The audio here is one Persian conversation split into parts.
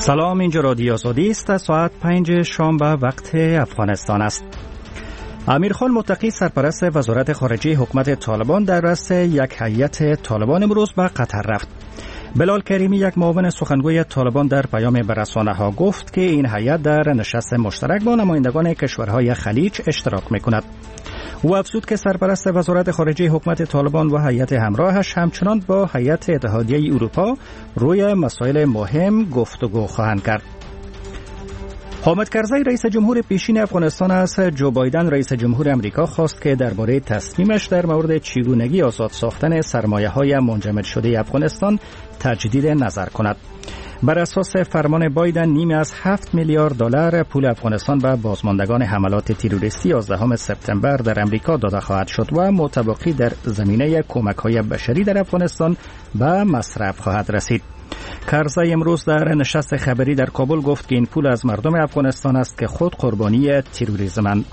سلام، اینجا رادیو آزادی است. ساعت 5 شام به وقت افغانستان است. امیرخان متقی سرپرست وزارت خارجه حکومت طالبان در رأس یک هیئت طالبان امروز به قطر رفت. بلال کریمی، یک معاون سخنگوی طالبان، در پیام به رسانه‌ها گفت که این هیئت در نشست مشترک با نمایندگان کشورهای خلیج اشتراک می‌کند. او افزود که سرپرست وزارت خارجه حکومت طالبان و هیئت همراهش همچنان با هیئت اتحادیه اروپا روی مسائل مهم گفتگو خواهند کرد. حامد کرزی، رئیس جمهور پیشین افغانستان، از جو بایدن رئیس جمهور امریکا خواست که درباره تصمیمش در مورد چگونگی آزاد ساختن سرمایه‌های منجمد شده افغانستان تجدید نظر کند. بر اساس فرمان بایدن، نیمی از 7 میلیارد دلار پول افغانستان به بازماندگان حملات تروریستی 11 سپتامبر در امریکا داده خواهد شد و متبقی در زمینه کمک‌های بشری در افغانستان به مصرف خواهد رسید. کرزی امروز در نشست خبری در کابل گفت که این پول از مردم افغانستان است که خود قربانی تروریسمند.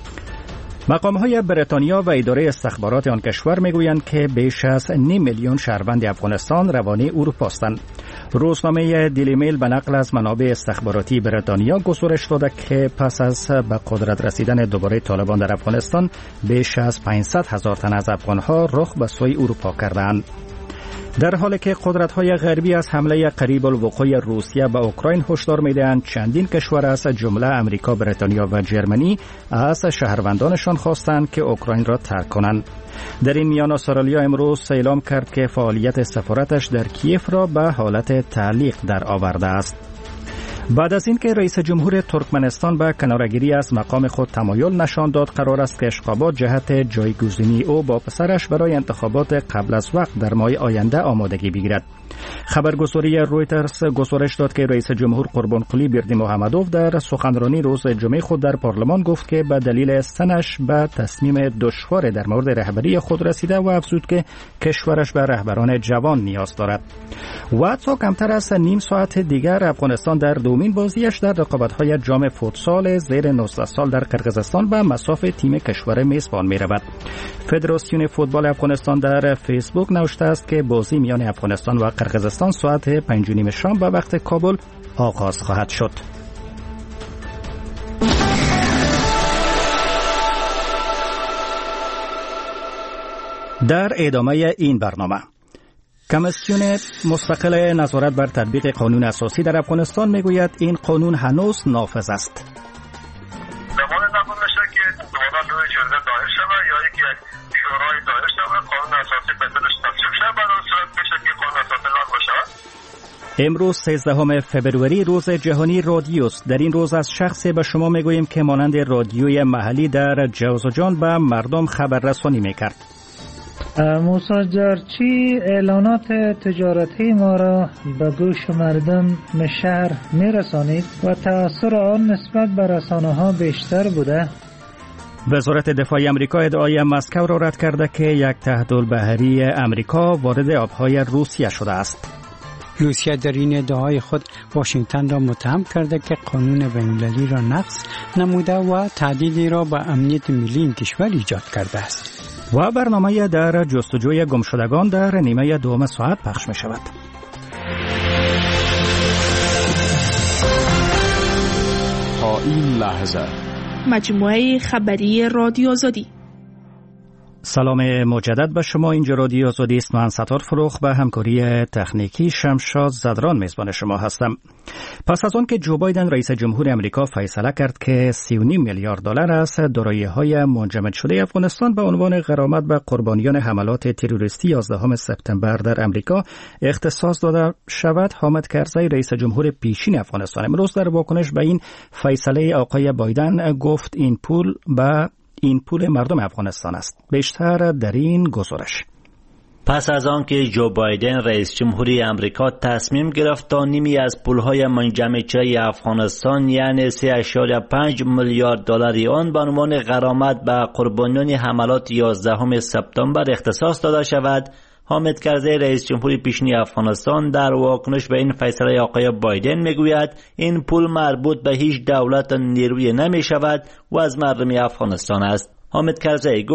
مقام‌های بریتانیا و اداره استخبارات آن کشور میگویند که بیش از 9 میلیون شهروند افغانستان روانه اروپا هستند. روزنامه دیلی میل به نقل از منابع استخباراتی بریتانیا گزارش داده که پس از به قدرت رسیدن دوباره طالبان در افغانستان، بیش از 500,000 تن از افغان‌ها رخ به سوی اروپا کردند. در حالی که قدرت‌های غربی از حمله قریب الوقوع روسیه به اوکراین هشدار می‌دهند، چندین کشور از جمله امریکا، بریتانیا و جرمنی از شهروندانشان خواستند که اوکراین را ترک کنند. در این میان استرالیا امروز اعلام کرد که فعالیت سفارتش در کیف را به حالت تعلیق در آورده است. بعد از اینکه رئیس جمهور ترکمنستان به کناره‌گیری از مقام خود تمایل نشان داد، قرار است که اشقابات جهت جایگزینی او با پسرش برای انتخابات قبل از وقت در ماه آینده آمادگی بگیرد. خبرگزاری رویترز گزارش داد که رئیس جمهور قربانقلی بردیمحمدوف در سخنرانی روز جمعه خود در پارلمان گفت که به دلیل سنش به تصمیم دشوار در مورد رهبری خود رسیده و افزود که کشورش به رهبران جوان نیاز دارد. و تا کمتر از نیم ساعت دیگر افغانستان در دومین بازیش در رقابت‌های جام فوتسال زیر 19 سال در قرقیزستان به مصاف تیم کشور میزبان می‌رود. فدراسیون فوتبال افغانستان در فیسبوک نوشته است که بازی میان افغانستان و قرقیزستان ساعت 5:30 شام به وقت کابل آغاز خواهد شد. در ادامه این برنامه، کمیسیون مستقل نظارت بر تطبیق قانون اساسی در افغانستان میگوید این قانون هنوز نافذ است. زمان نقل نشه که دوباره روی جرده دایر شود یا یک شورای دایر شود، قانون اساسی بدلش تصویب شود، بعد از صورت بشه که قانون اساسی لغو شود. امروز 13 فبروری روز جهانی رادیوست. در این روز از شخصی به شما میگوییم که مانند رادیوی محلی در جوزجان به مردم خبررسانی میکرد. موسی جارچی اعلانات تجارتی ما را به گوش مردم شهر میرسانید و تأثیر آن نسبت به رسانه‌ها بیشتر بوده. وزارت دفاع آمریکا ادعای مسکو را رد کرده که یک تحت‌البحری آمریکا وارد آبهای روسیه شده است. روسیه در این ادعای خود واشنگتن را متهم کرده که قانون بین‌المللی را نقض نموده و تهدیدی را به امنیت ملی این کشور ایجاد کرده است. و برنامه در جستجوی گمشدگان در نیمه دوم ساعت پخش می شود. تا این لحظه مجموعه خبری رادیو آزادی. سلام مجدد به شما. اینجا رادیو آزادی است. من ستار فروخ به همکاری تکنیکی شمشاد زدران میزبان شما هستم. پس از آن که جو بایدن رئیس جمهور امریکا فیصله کرد که 39 میلیارد دلار از دارایی‌های منجمد شده افغانستان به عنوان غرامت به قربانیان حملات تروریستی 11 سپتامبر در امریکا اختصاص داده شود، حامد کرزی رئیس جمهور پیشین افغانستان امروز در واکنش به این فیصله آقای بایدن گفت این پول مردم افغانستان است. بیشتر در این گزارش. پس از آن که جو بایدن رئیس جمهوری امریکا تصمیم گرفت تا نیمی از پولهای منجمد شده افغانستان یعنی 3.5 میلیارد دلاری آن به عنوان غرامت به قربانیان حملات 11 سپتامبر اختصاص داده شود، حامد کرزی رئیس جمهوری پیشین افغانستان در واکنش به این فیصله آقای بایدن میگوید این پول مربوط به هیچ دولت نیرویی نمی شود و از مردم افغانستان است. حامد کرزی گفت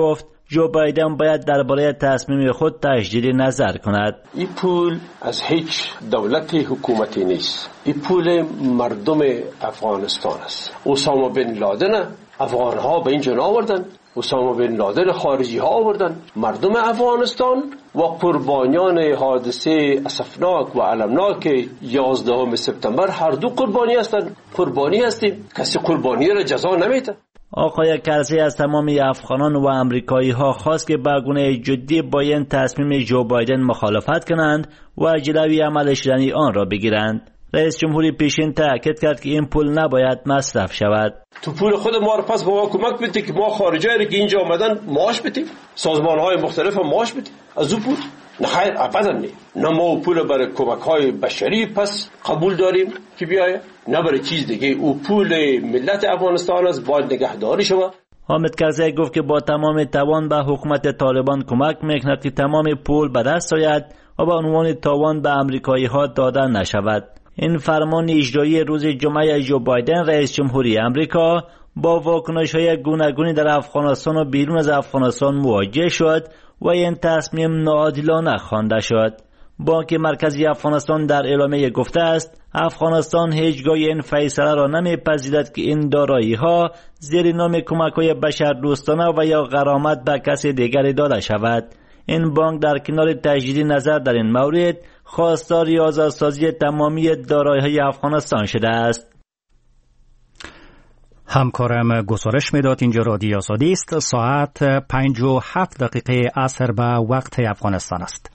جو بایدن باید درباره تصمیم خود تجدید نظر کند. این پول از هیچ دولت حکومتی نیست. این پول مردم افغانستان است. اسامه بن لادن افغان ها به اینجا آوردن، اسامه بن لادن خارجی ها آوردن. مردم افغانستان و قربانیان حادثه اسفناک و المناک 11 سپتامبر هر دو قربانی هستند. قربانی هستیم، کسی قربانی را جزا نمیده. آقای کرزی از تمام افغانان و امریکایی ها خواست که به گونه جدی با این تصمیم جو بایدن مخالفت کنند و جلوی عمل شدنی آن را بگیرند. رئیس جمهوری پیشین تاکید کرد که این پول نباید مصرف شود. تو پول خود ما رو پس به ما کمک بدید که ما خارجایی که اینجا آمدن معاش بدیم، سازمان‌های مختلف معاش بدیم از اون پول. نه خیر، ابدا نه ما پول برای کمک‌های بشری پس قبول داریم که بیاید، نه برای چیز دیگه. او پول ملت افغانستان است، باید نگهداری شود. حامد کرزی گفت که با تمام توان به حکومت طالبان کمک میکند که تمام پول به دست آید و به عنوان تاوان به امریکایی ها داده نشود. این فرمان اجرایی روز جمعه جو بایدن رئیس جمهوری امریکا با واکنش‌های گوناگونی در افغانستان و بیرون از افغانستان مواجه شد و این تصمیم ناعادلانه خوانده شد. بانک مرکزی افغانستان در اعلامیه گفته است افغانستان هیچگاه این فیصله را نمی‌پذیرد که این دارایی‌ها زیر نام کمک‌های بشردوستانه و یا غرامت به کسی دیگری داده شود. این بانک در کنار تجدید نظر در این مورد خواستار آزادسازی تمامی دارایی‌های افغانستان شده است. همکارم گزارش میداد. اینجا رادیو آزادی است. ساعت 5:07 عصر به وقت افغانستان است.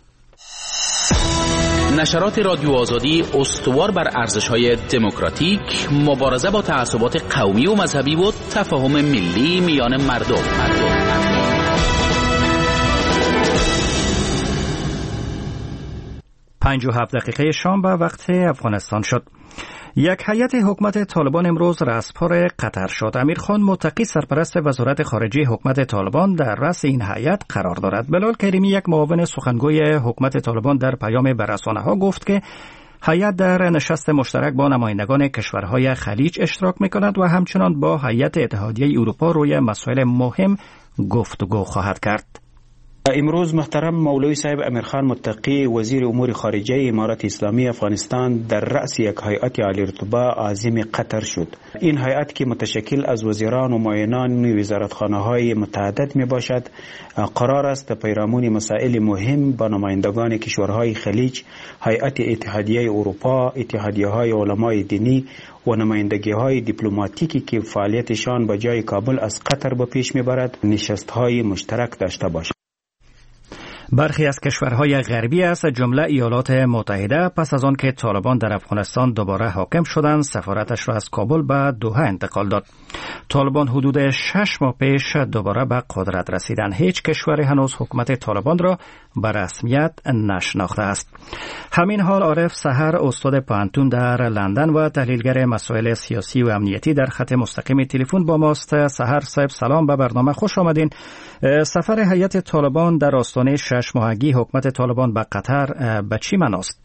نشرات رادیو آزادی استوار بر ارزش‌های دموکراتیک، مبارزه با تعصبات قومی و مذهبی و تفاهم ملی میان مردم. 5:07 شام به وقت افغانستان شد. یک هیئت حکومت طالبان امروز رأسپار قطر شد. امیرخان متقی سرپرست وزارت خارجه حکومت طالبان در رأس این هیئت قرار دارد. بلال کریمی یک معاون سخنگوی حکومت طالبان در پیام به رسانه‌ها گفت که هیئت در نشست مشترک با نمایندگان کشورهای خلیج اشتراک می‌کند و همچنان با هیئت اتحادیه اروپا روی مسائل مهم گفتگو خواهد کرد. امروز محترم مولوی صاحب امیرخان متقی وزیر امور خارجه امارت اسلامی افغانستان در رأس یک هیئت عالی رتبه عازم قطر شد. این هیئت که متشکل از وزیران و معاونان وزارتخانه‌های متعدد می باشد، قرار است پیرامون مسائل مهم با نمایندگان کشورهای خلیج، هیئت اتحادیه اروپا، اتحادیه‌های علمای دینی و نمایندگی‌های دیپلماتیکی که فعالیتشان با جای کابل از قطر به پیش می‌برد نشست‌های مشترک داشته باشد. برخی از کشورهای غربی از جمله ایالات متحده پس از آن که طالبان در افغانستان دوباره حاکم شدند سفارتش را از کابل به دوحه انتقال داد. طالبان حدود 6 ماه پیش دوباره به قدرت رسیدند. هیچ کشوری هنوز حکومت طالبان را به رسمیت نشناخته است. همین حال عارف سحر استاد پوهنتون در لندن و تحلیلگر مسائل سیاسی و امنیتی در خط مستقیم تلفن با ماست. سحر صاحب سلام، به برنامه خوش آمدین. سفر هیئت طالبان در آستانه 6 ماهگی حکومت طالبان به قطر به چی معناست؟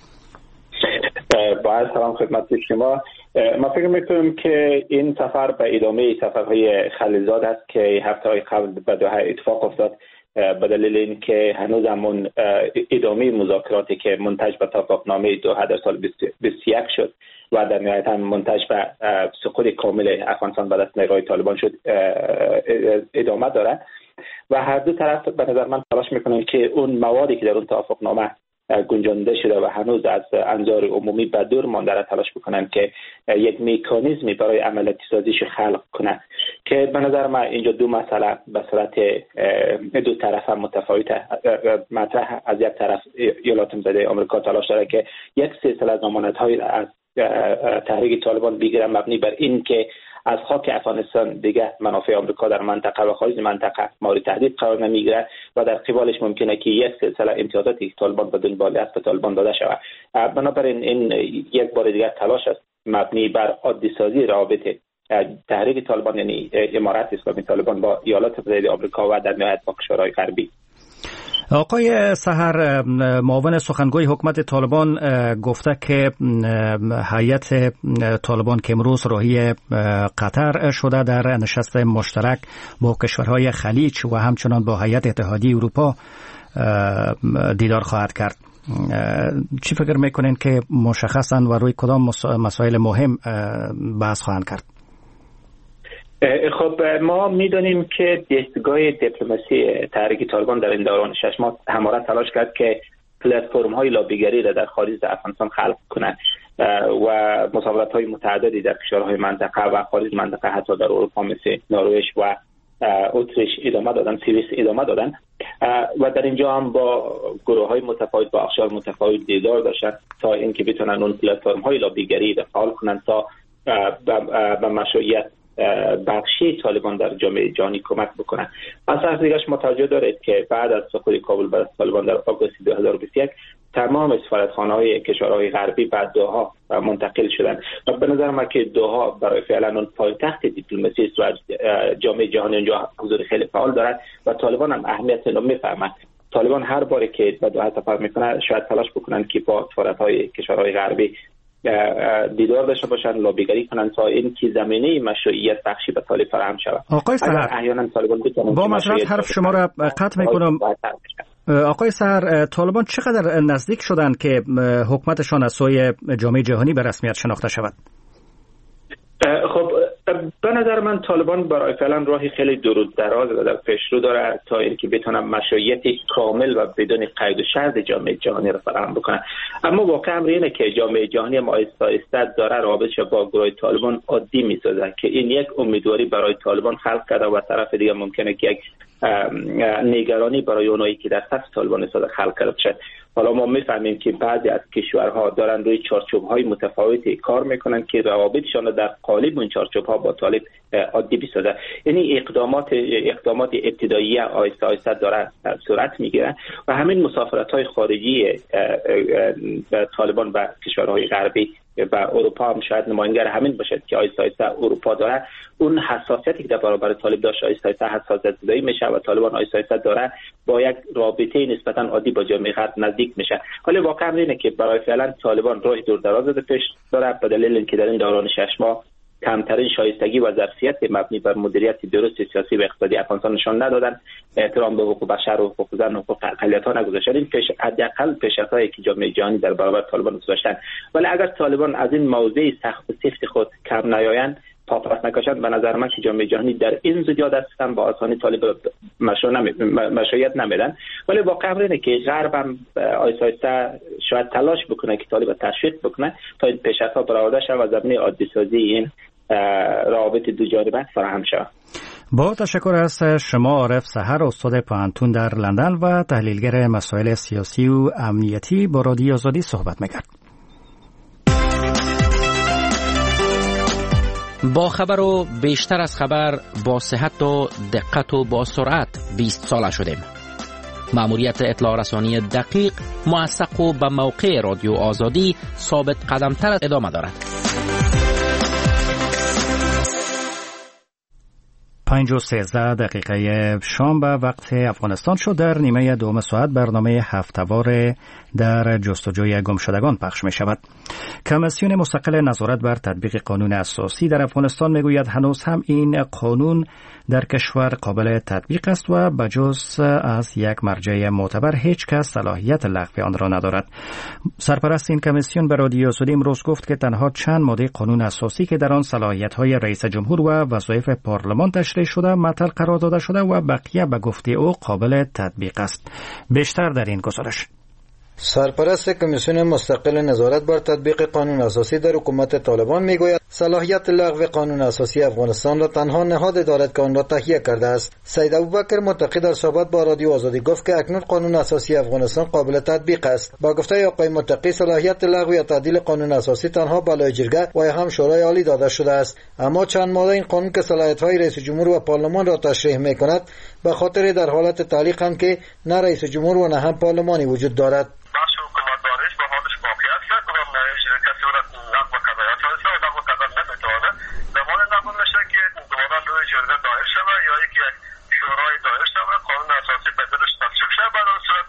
با سلام خدمت شما. ما فکر میکنم که این سفر به ادامه سفرهای خلیلزاد است که هفته‌های قبل به دوحه اتفاق افتاد به دلیل اینکه هنوز همون ادامه مذاکراتی که منتج به توافقنامه دوحه در سال 2021 شد و در نهایت هم منتج به سقوط کامل افغانستان به دست نیروهای طالبان شد ادامه دارد و هر دو طرف به نظر من تلاش میکنن که اون موادی که در اون توافقنامه گنجانده شده و هنوز از انظار عمومی به دور مانده را تلاش بکنن که یک مکانیزمی برای عملیاتی سازیش خلق کنن که به نظر من اینجا دو مسئله به صورت دو طرف هم متفاوت مطرح. از یک طرف ایالات متحده آمریکا تلاش داره که یک سلسله ضمانت‌های از تحریک طالبان بگیره مبنی بر این که از خاک افغانستان دیگه منافع آمریکا در منطقه و خارج منطقه مورد تهدید قرار نمیگیره و در قبالش ممکنه که یک سلسله امتیازاتی که طالبان به دنبال است به طالبان داده شود. بنابراین این یک بار دیگر تلاش است مبنی بر عادی سازی روابط تحریک طالبان یعنی امارت اسلامی طالبان با ایالات متحده آمریکا و در نهایت با کشورهای غربی. آقای سحر، معاون سخنگوی حکومت طالبان گفته که هیئت طالبان که امروز راهی قطر شده در نشست مشترک با کشورهای خلیج و همچنان با هیئت اتحادیه اروپا دیدار خواهد کرد. چی فکر میکنین که مشخصاً و روی کدام مسائل مهم بحث خواهند کرد؟ خب ما میدونیم که دستگاه دیپلماسی تحریک طالبان در این دوران 6 ماه همواره تلاش کرد که پلتفرم های لابیگری را در خارج از افغانستان خلق کنند و مسابقات های متعددی در کشورهای منطقه و خارج منطقه حتی در اروپا مثل نروژ و اتریش ادامه دادن، سوئیس ادامه دادن و در اینجا هم با گروه های متفاوت با اقشار متفاوت دیدار داشتن تا اینکه بتونن اون پلتفرم های لابیگری را فعال کنند تا به مشروعیت بخشی طالبان در جامعه جهانی کمک بکنن. از طرف دیگه متوجه دارید که بعد از سقوط کابل بر طالبان در آگوست 2021 تمام سفارتخانه‌های کشورهای غربی به دوحه منتقل شدند و به نظر من که دوحه برای فعلا اون پایتخت دیپلماسی است و جامعه جهانی اونجا حضور خیلی فعال دارد و طالبان هم اهمیت اینو میفهمند. طالبان هر باری که به دوحه سفر میکنه شاید تلاش بکنن که با سفارت‌های کشورهای غربی دیدار داشته باشن، لابیگری کنن تا این که زمینه مشروعیت بخشی به طالب فراهم شود. آقای سحر، با معذرت حرف شما را قطع میکنم. آقای سحر، طالبان چقدر نزدیک شدند که حکومتشان از سوی جامعه جهانی به رسمیت شناخته شود؟ خب به نظر من طالبان برای فعلا راهی خیلی دراز و در پیشرو داره تا اینکه بتونن مشروعیت کامل و بدون قید و شرط جامعه جهانی را فراهم بکنن. اما واقع امر اینه که جامعه جهانی ما آهسته داره رابطش با گروه طالبان عادی می‌سازه که این یک امیدواری برای طالبان خلق کرده و طرف دیگه ممکنه که یک نگرانی برای اونایی که در صف طالبان استفاده خلق کرده شد. حالا ما میفهمیم که بعضی از کشورها دارن روی چارچوب‌های متفاوتی کار میکنن که روابطشان در قالب اون چارچوب‌ها با طالب عادی بسازه. یعنی اقدامات ابتدایی آهسته داره صورت میگیره و همین مسافرت‌های خارجی طالبان به کشورهای غربی و اروپا هم شاید نماینگر همین باشد که آهسته اروپا داره اون حساسیتی که در برابر طالب داشت آهسته حساسیت زدایی میشه و طالبان آهسته داره با یک رابطه نسبتا عادی با جامعه غرب نزدیک میشه. ولی واقعا اینه که برای فعلا طالبان راه دور دراز پیش داره به دلیل اینکه در این دوران 6 ماه کمترین شایستگی و ظرفیت مبنی بر مدیریت درست سیاسی و اقتصادی افغانستان نشان ندادن، احترام به حقوق بشر و حقوق زن و حقوق اقلیت‌ها نگذاشتن. این حداقل پیشرفت‌هایی که جامعه جهانی در برابر طالبان گذاشتن. ولی اگر طالبان از این موضع سخت و سفت خود کم نیایند، پاپاس نکشند، به نظر من که جامعه جهانی در این زیاد هستن با آسانی طالب مشروعیت نمیدن. ولی واقعا اینه که غرب هم آهسته شاید تلاش بکنه که طالب تشویق بکنه تا این پیشرفت‌ها برآورده شود و زمینه عادی سازی این روابط دو جانبه فراهم شود. با تشکر از شما عارف سحر، استاد پوهنتون در لندن و تحلیلگر مسائل سیاسی و امنیتی با رادیو آزادی صحبت می‌کرد. با خبر و بیشتر از خبر، با صحت و دقت و با سرعت 20 ساله شدیم. مأموریت اطلاع رسانی دقیق، موثق و به موقع رادیو آزادی ثابت قدمتر ادامه دارد. 5:13 شام به وقت افغانستان شد. در نیمه دوم ساعت برنامه هفته‌وار در جستجوی گمشدگان پخش می شود. کمیسیون مستقل نظارت بر تطبیق قانون اساسی در افغانستان می گوید هنوز هم این قانون در کشور قابل تطبیق است و بجز از یک مرجع معتبر هیچ کس صلاحیت لغو آن را ندارد. سرپرست این کمیسیون به رادیو آزادی امروز گفت که تنها چند ماده قانون اساسی که در آن صلاحیت‌های رئیس جمهور و وظایف پارلمان تشریح شده معطل قرار داده شده و بقیه به گفته او قابل تطبیق است. بیشتر در این گزارش. سرپرست کمیسیون مستقل نظارت بر تطبیق قانون اساسی در حکومت طالبان میگوید صلاحیت لغو قانون اساسی افغانستان را تنها نهاد دارد که آن را تهیه کرده است. سید ابوبکر متقی در صحبت با رادیو آزادی گفت که اکنون قانون اساسی افغانستان قابل تطبیق است. با گفته آقای متقی صلاحیت لغو یا تعدیل قانون اساسی تنها به لایجرگه و هم شورای عالی داده شده است، اما چند ماده این قانون که صلاحیت‌های رئیس جمهور و پارلمان را تشریح می‌کند به خاطر در حالت تعلیق هم که نه رئیس جمهور و نه هم پارلمانی وجود دارد. شورای دایر شود، قانون اساسی بدلش تصویب شود، بعد از صورت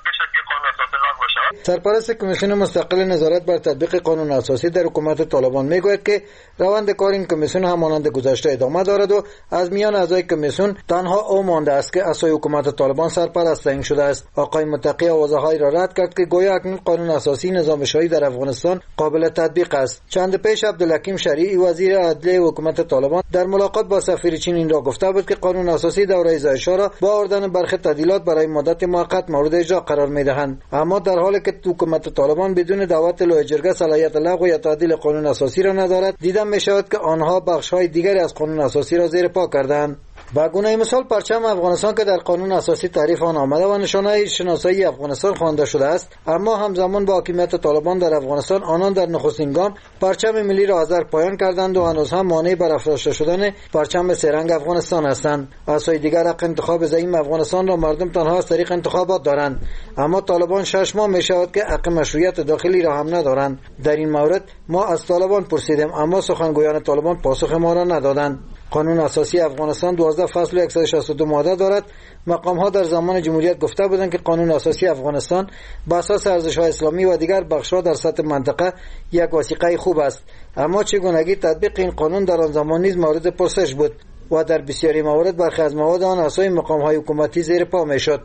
سرپرست کمیسیون مستقل نظارت بر تطبیق قانون اساسی در حکومت طالبان میگوید که روند کار این کمیسیون همانند گذشته ادامه دارد و از میان اعضای کمیسیون تنها او مانده است که عصای حکومت طالبان سرپرست تعیین شده است. آقای متقی آوازه‌هایی را رد کرد که گویا اکنون قانون اساسی نظام شاهی در افغانستان قابل تطبیق است. چند پیش عبدالحکیم شریعی وزیر عدلیه حکومت طالبان در ملاقات با سفیر چین این را گفته بود که قانون اساسی دوره ظاهرشاه را با آوردن برخی تعدیلات برای مدت موقت مورد اجرا قرار می‌دهند، اما در حالی که حکومت طالبان بدون دعوت لوی جرگه صلاحیت لغو یا تعدیل قانون اساسی را ندارد، دیدن می‌شود که آنها بخش‌های دیگری از قانون اساسی را زیر پا کردند. با گونه مثال پرچم افغانستان که در قانون اساسی تعریف آن آمده و نشانه شناسایی افغانستان خوانده شده است، اما همزمان با حاکمیت طالبان در افغانستان آنان در نخستین گام پرچم ملی را از در پایان کردند و هنوز هم مانع بر افراشته شدن پرچم سه رنگ افغانستان هستند. از سوی دیگر حق انتخاب زعیم افغانستان را مردم تنها از طریق انتخابات دارند، اما طالبان 6 ماه می‌شود که حق مشروعیت داخلی را هم ندارند. در این مورد ما از طالبان پرسیدیم، اما سخنگویان طالبان پاسخ ما را ندادند. قانون اساسی افغانستان 12 فصل و 162 ماده دارد. مقام‌ها در زمان جمهوریت گفته بودند که قانون اساسی افغانستان بر اساس ارزش‌های اسلامی و دیگر بخش‌ها در سطح منطقه یک وثیقه خوب است، اما چگونگی تطبیق این قانون در آن زمان نیز مورد پرسش بود و در بسیاری موارد برخی از مواد آن اساس مقام‌های حکومتی زیر پا می‌شد.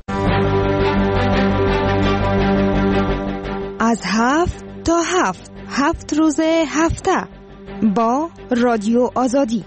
از 7 تا 7 روز هفته با رادیو آزادی.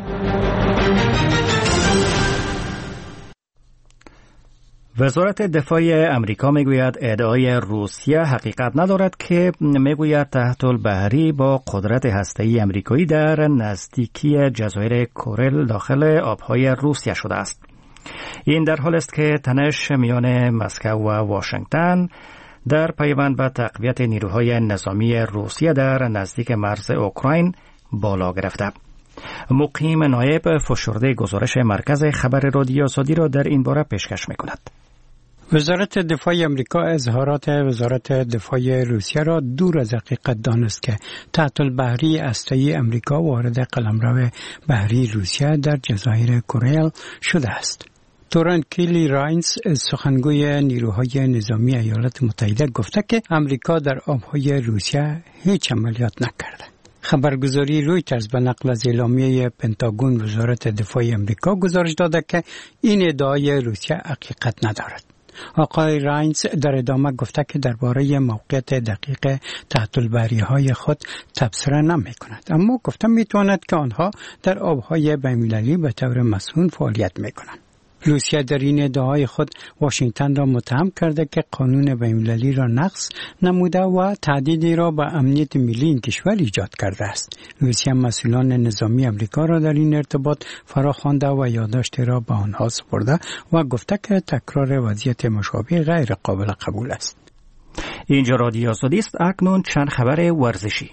وزارت دفاع امریکا میگوید ادعای روسیه حقیقت ندارد که میگوید تحت البحری با قدرت هسته‌ای امریکایی در نزدیکی جزایر کورل داخل آبهای روسیه شده است. این در حال است که تنش میان مسکو و واشنگتن در پیوند به تقویت نیروهای نظامی روسیه در نزدیک مرز اوکراین بالا گرفته. مقیم نایب فشرده گزارش مرکز خبر رادیو آزادی را در این باره پیشکش می‌کند. وزارت دفاع امریکا اظهارات وزارت دفاع روسیه را دور از حقیقت دانست که تحت البحری اسلحه‌ای امریکا وارد قلمرو بحری روسیه در جزایر کورل شده است. تورن کیلی راینز سخنگوی نیروهای نظامی ایالات متحده گفته که امریکا در آبهای روسیه هیچ عملیات نکرده. خبرگزاری رویترز به نقل از اعلامیه پنتاگون وزارت دفاع امریکا گزارش داده که این ادعای روسیه حقیقت ندارد. آقای راینز در ادامه گفته که درباره موقعیت دقیق تحت البحری‌های خود تبصره نمی کند، اما گفته می تواند که آنها در آبهای بین‌المللی به طور مسئول فعالیت می کنند. روسیه در این ادعای خود واشنگتن را متهم کرده که قانون بین‌المللی را نقض نموده و تهدیدی را به امنیت ملی این کشور ایجاد کرده است. روسیه مسئولان نظامی امریکا را در این ارتباط فراخوانده و یادداشتی را به آنها سپرده و گفته که تکرار وضعیت مشابه غیر قابل قبول است. اینجا رادیو آزادی است. اکنون چند خبر ورزشی.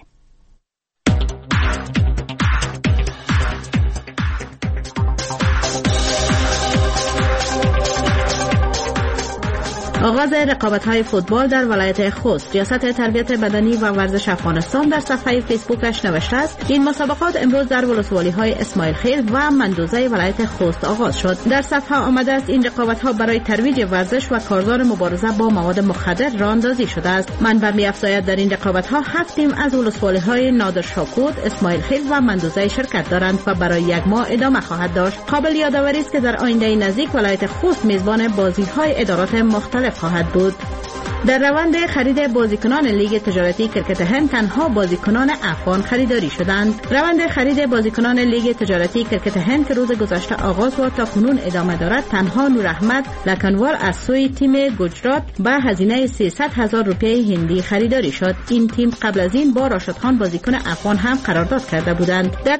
آغاز رقابت‌های فوتبال در ولایت خوست. ریاست تربیت بدنی و ورزش افغانستان در صفحه فیسبوکش نوشته است این مسابقات امروز در ولسوالی‌های اسماعیل خیل و مندوزه ولایت خوست آغاز شد. در صفحه آمده است این رقابت‌ها برای ترویج ورزش و کارزار مبارزه با مواد مخدر راه اندازی شده است. منبع می‌افزاید در این رقابت‌ها 7 تیم از ولسوالی‌های نادر شاکوت، اسماعیل خیل و مندوزه شرکت دارند و برای یک ماه ادامه خواهد داشت. قابل یادآوری است که در آینده نزدیک ولایت خوست میزبان بازی‌های ادارات مختلف خواهد بود. در روند خرید بازیکنان لیگ تجارتی کرکت هند تنها بازیکنان افغان خریداری شدند. روند خرید بازیکنان لیگ تجارتی کرکت هند که روز گذشته آغاز و تا کنون ادامه دارد تنها نور احمد لکنوار از سوی تیم گجرات به هزینه 300,000 روپیه هندی خریداری شد. این تیم قبل از این با راشد خان بازیکن افغان هم قرارداد کرده بودند. در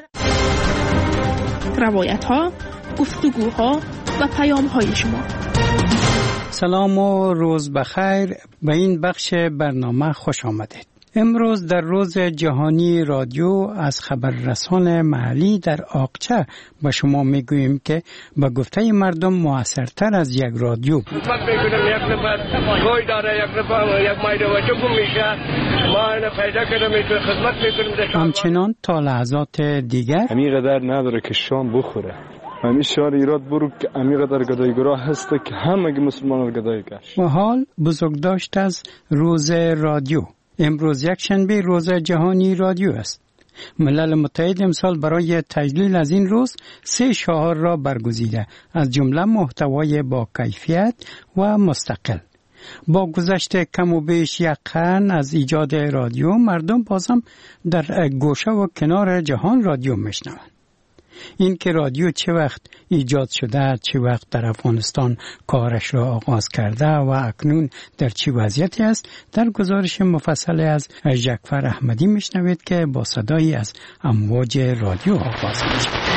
روایت‌ها، گفتگوها و پیام‌های شما. سلام و روز بخیر. به این بخش برنامه خوش آمدید. امروز در روز جهانی رادیو از خبررسان محلی در آقچه به شما میگوییم که به گفته مردم موثرتر از یک رادیو. یک نفر گوی داره، یک نفر یک مایده و چکم میشه، ما اینو پیدا کردم میتونه خدمت میکنیم. همچنان تا لحظات دیگر همین قدر نداره که شام بخوره. همین شعار ایراد برو که عمیق در گدایگرا هست که همه مسلمان را گدای کش. و حال بزرگداشت از روز رادیو. امروز یک شنبه روز جهانی رادیو است. ملل متحد امسال برای تجلیل از این روز 3 شعار را برگزیده، از جمله محتوای با کیفیت و مستقل. با گذشت کم و بیش 1 قرن از ایجاد رادیو، مردم بازم در گوشه و کنار جهان رادیو میشنوند. این که رادیو چه وقت ایجاد شده، چه وقت در افغانستان کارش را آغاز کرده و اکنون در چه وضعیتی است، در گزارش مفصل از جعفر احمدی میشنوید که با صدایی از امواج رادیو آغاز میشه.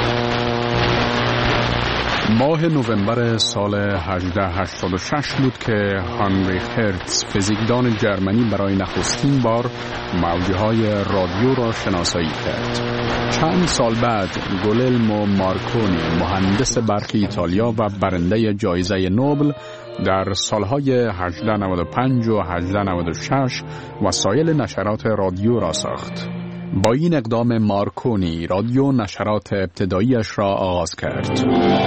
ماه نوامبر سال 1886 بود که هانری هرتز فیزیکدان جرمنی برای نخستین بار موجهای رادیو را شناسایی کرد. چند سال بعد گوللمو مارکونی مهندس برق ایتالیا و برنده جایزه نوبل در سالهای 1895 و 1896 وسایل نشرات رادیو را ساخت. با این اقدام مارکونی رادیو نشرات ابتداییش را آغاز کرد.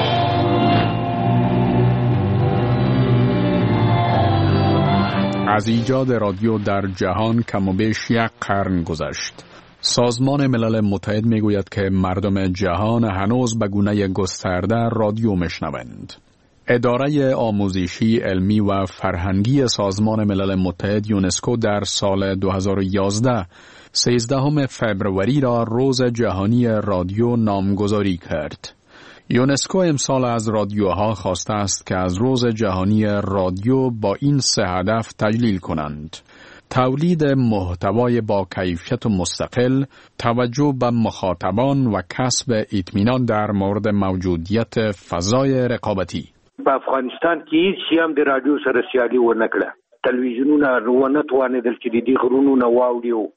از ایجاد رادیو در جهان کم و بیش 1 قرن گذشت. سازمان ملل متحد میگوید که مردم جهان هنوز به گونه گسترده رادیو میشنوند. اداره آموزشی، علمی و فرهنگی سازمان ملل متحد یونسکو در سال 2011 13 فبروری را روز جهانی رادیو نامگذاری کرد. یونسکو امسال از رادیوها خواسته است که از روز جهانی رادیو با این 3 هدف تجلیل کنند: تولید محتوای با کیفیت و مستقل، توجه به مخاطبان و کسب اطمینان در مورد موجودیت فضای رقابتی. په افغانستان کې هیڅ هم د رادیو سره سیالي ونه کړه. تلویزیونونه ونه توانېدل چې د دې غرونو نه واوړي.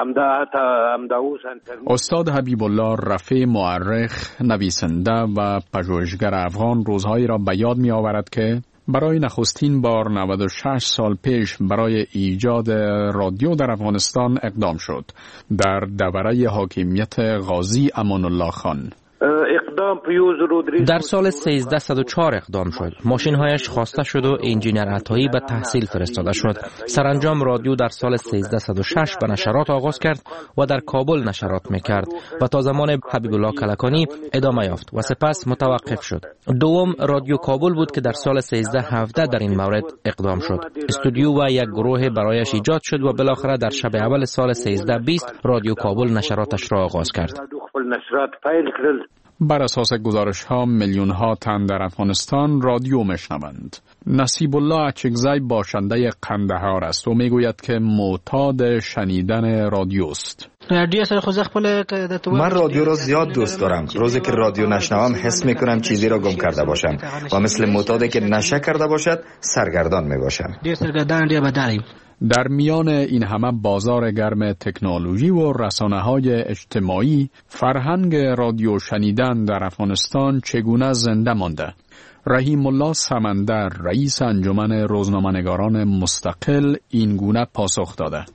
استاد حبیب الله رفیع مورخ، نویسنده و پژوهشگر افغان روزهایی را به یاد می آورد که برای نخستین بار 96 سال پیش برای ایجاد رادیو در افغانستان اقدام شد در دوره حاکمیت غازی امان الله خان. در سال 1304 اقدام شد. ماشین‌هایش خواسته شد و انجینر عطایی به تحصیل فرستاده شد. سرانجام رادیو در سال 1306 به نشرات آغاز کرد و در کابل نشرات می‌کرد و تا زمان حبیب الله کلکانی ادامه یافت و سپس متوقف شد. دوم رادیو کابل بود که در سال 1317 در این مورد اقدام شد. استودیو و یک گروه برایش ایجاد شد و بالاخره در شب اول سال 1320 رادیو کابل نشراتش را آغاز کرد. بر اساس گزارش‌ها میلیون‌ها تن در افغانستان رادیو میشنوند. نصیب الله اچکزی باشنده قندهار است و میگوید که معتاد شنیدن رادیوست. من رادیو را زیاد دوست دارم. روزی که رادیو نشنوم حس میکنم چیزی را گم کرده باشم و مثل معتادی که نشه کرده باشد سرگردان میباشم. در میان این همه بازار گرم تکنولوژی و رسانه‌های اجتماعی، فرهنگ رادیو شنیدن در افغانستان چگونه زنده مانده؟ رحیم الله سمندر، رئیس انجمن روزنامه‌نگاران مستقل، این گونه پاسخ داده: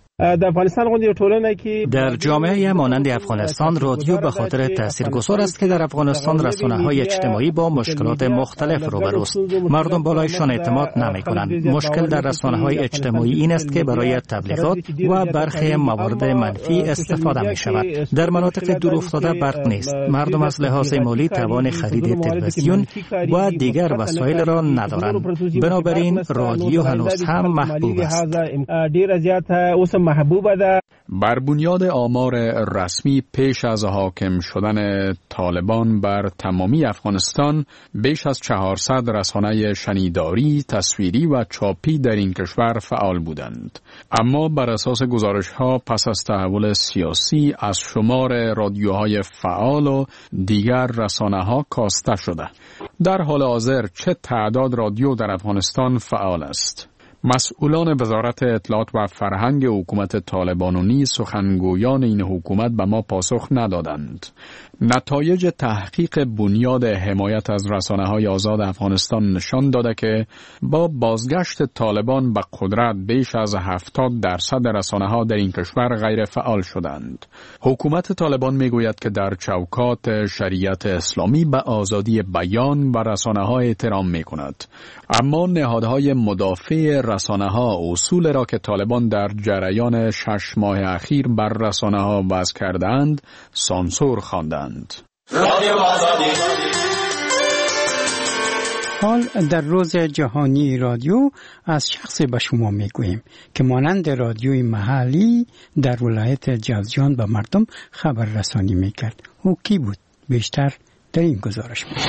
در جامعه مانند افغانستان رادیو به خاطر تاثیرگذار است که در افغانستان رسانه‌های اجتماعی با مشکلات مختلف روبروست. مردم بالایشان اعتماد نمی‌کنند. مشکل در رسانه‌های اجتماعی این است که برای تبلیغات و برخی موارد منفی استفاده می‌شود. در مناطق دورافتاده برق نیست. مردم از لحاظ مالی توان خرید تلویزیون و دیگر وسایل را ندارند. بنابراین رادیو هنوز هم محبوب است. بر بنیاد آمار رسمی پیش از حاکم شدن طالبان بر تمامی افغانستان، بیش از 400 رسانه شنیداری، تصویری و چاپی در این کشور فعال بودند. اما بر اساس گزارش‌ها پس از تحول سیاسی از شمار رادیوهای فعال و دیگر رسانه‌ها کاسته شده. در حال حاضر چه تعداد رادیو در افغانستان فعال است؟ مسئولان وزارت اطلاعات و فرهنگ حکومت طالبان و نیز سخنگویان این حکومت به ما پاسخ ندادند. نتایج تحقیق بنیاد حمایت از رسانه‌های آزاد افغانستان نشان داده که با بازگشت طالبان به قدرت بیش از 70% رسانه‌ها در این کشور غیر فعال شدند. حکومت طالبان میگوید که در چوکات شریعت اسلامی به آزادی بیان و رسانه‌ها احترام می‌کند، اما نهادهای مدافع رسانه‌ها اصول را که طالبان در جریان 6 ماه اخیر بر رسانه‌ها وضع کردند سانسور خواندند. حال در روز جهانی رادیو از شخصی به شما میگوییم که مانند رادیوی محلی در ولایت جوزجان به مردم خبر رسانی میکرد. او کی بود؟ بیشتر در این گزارش می‌بینید.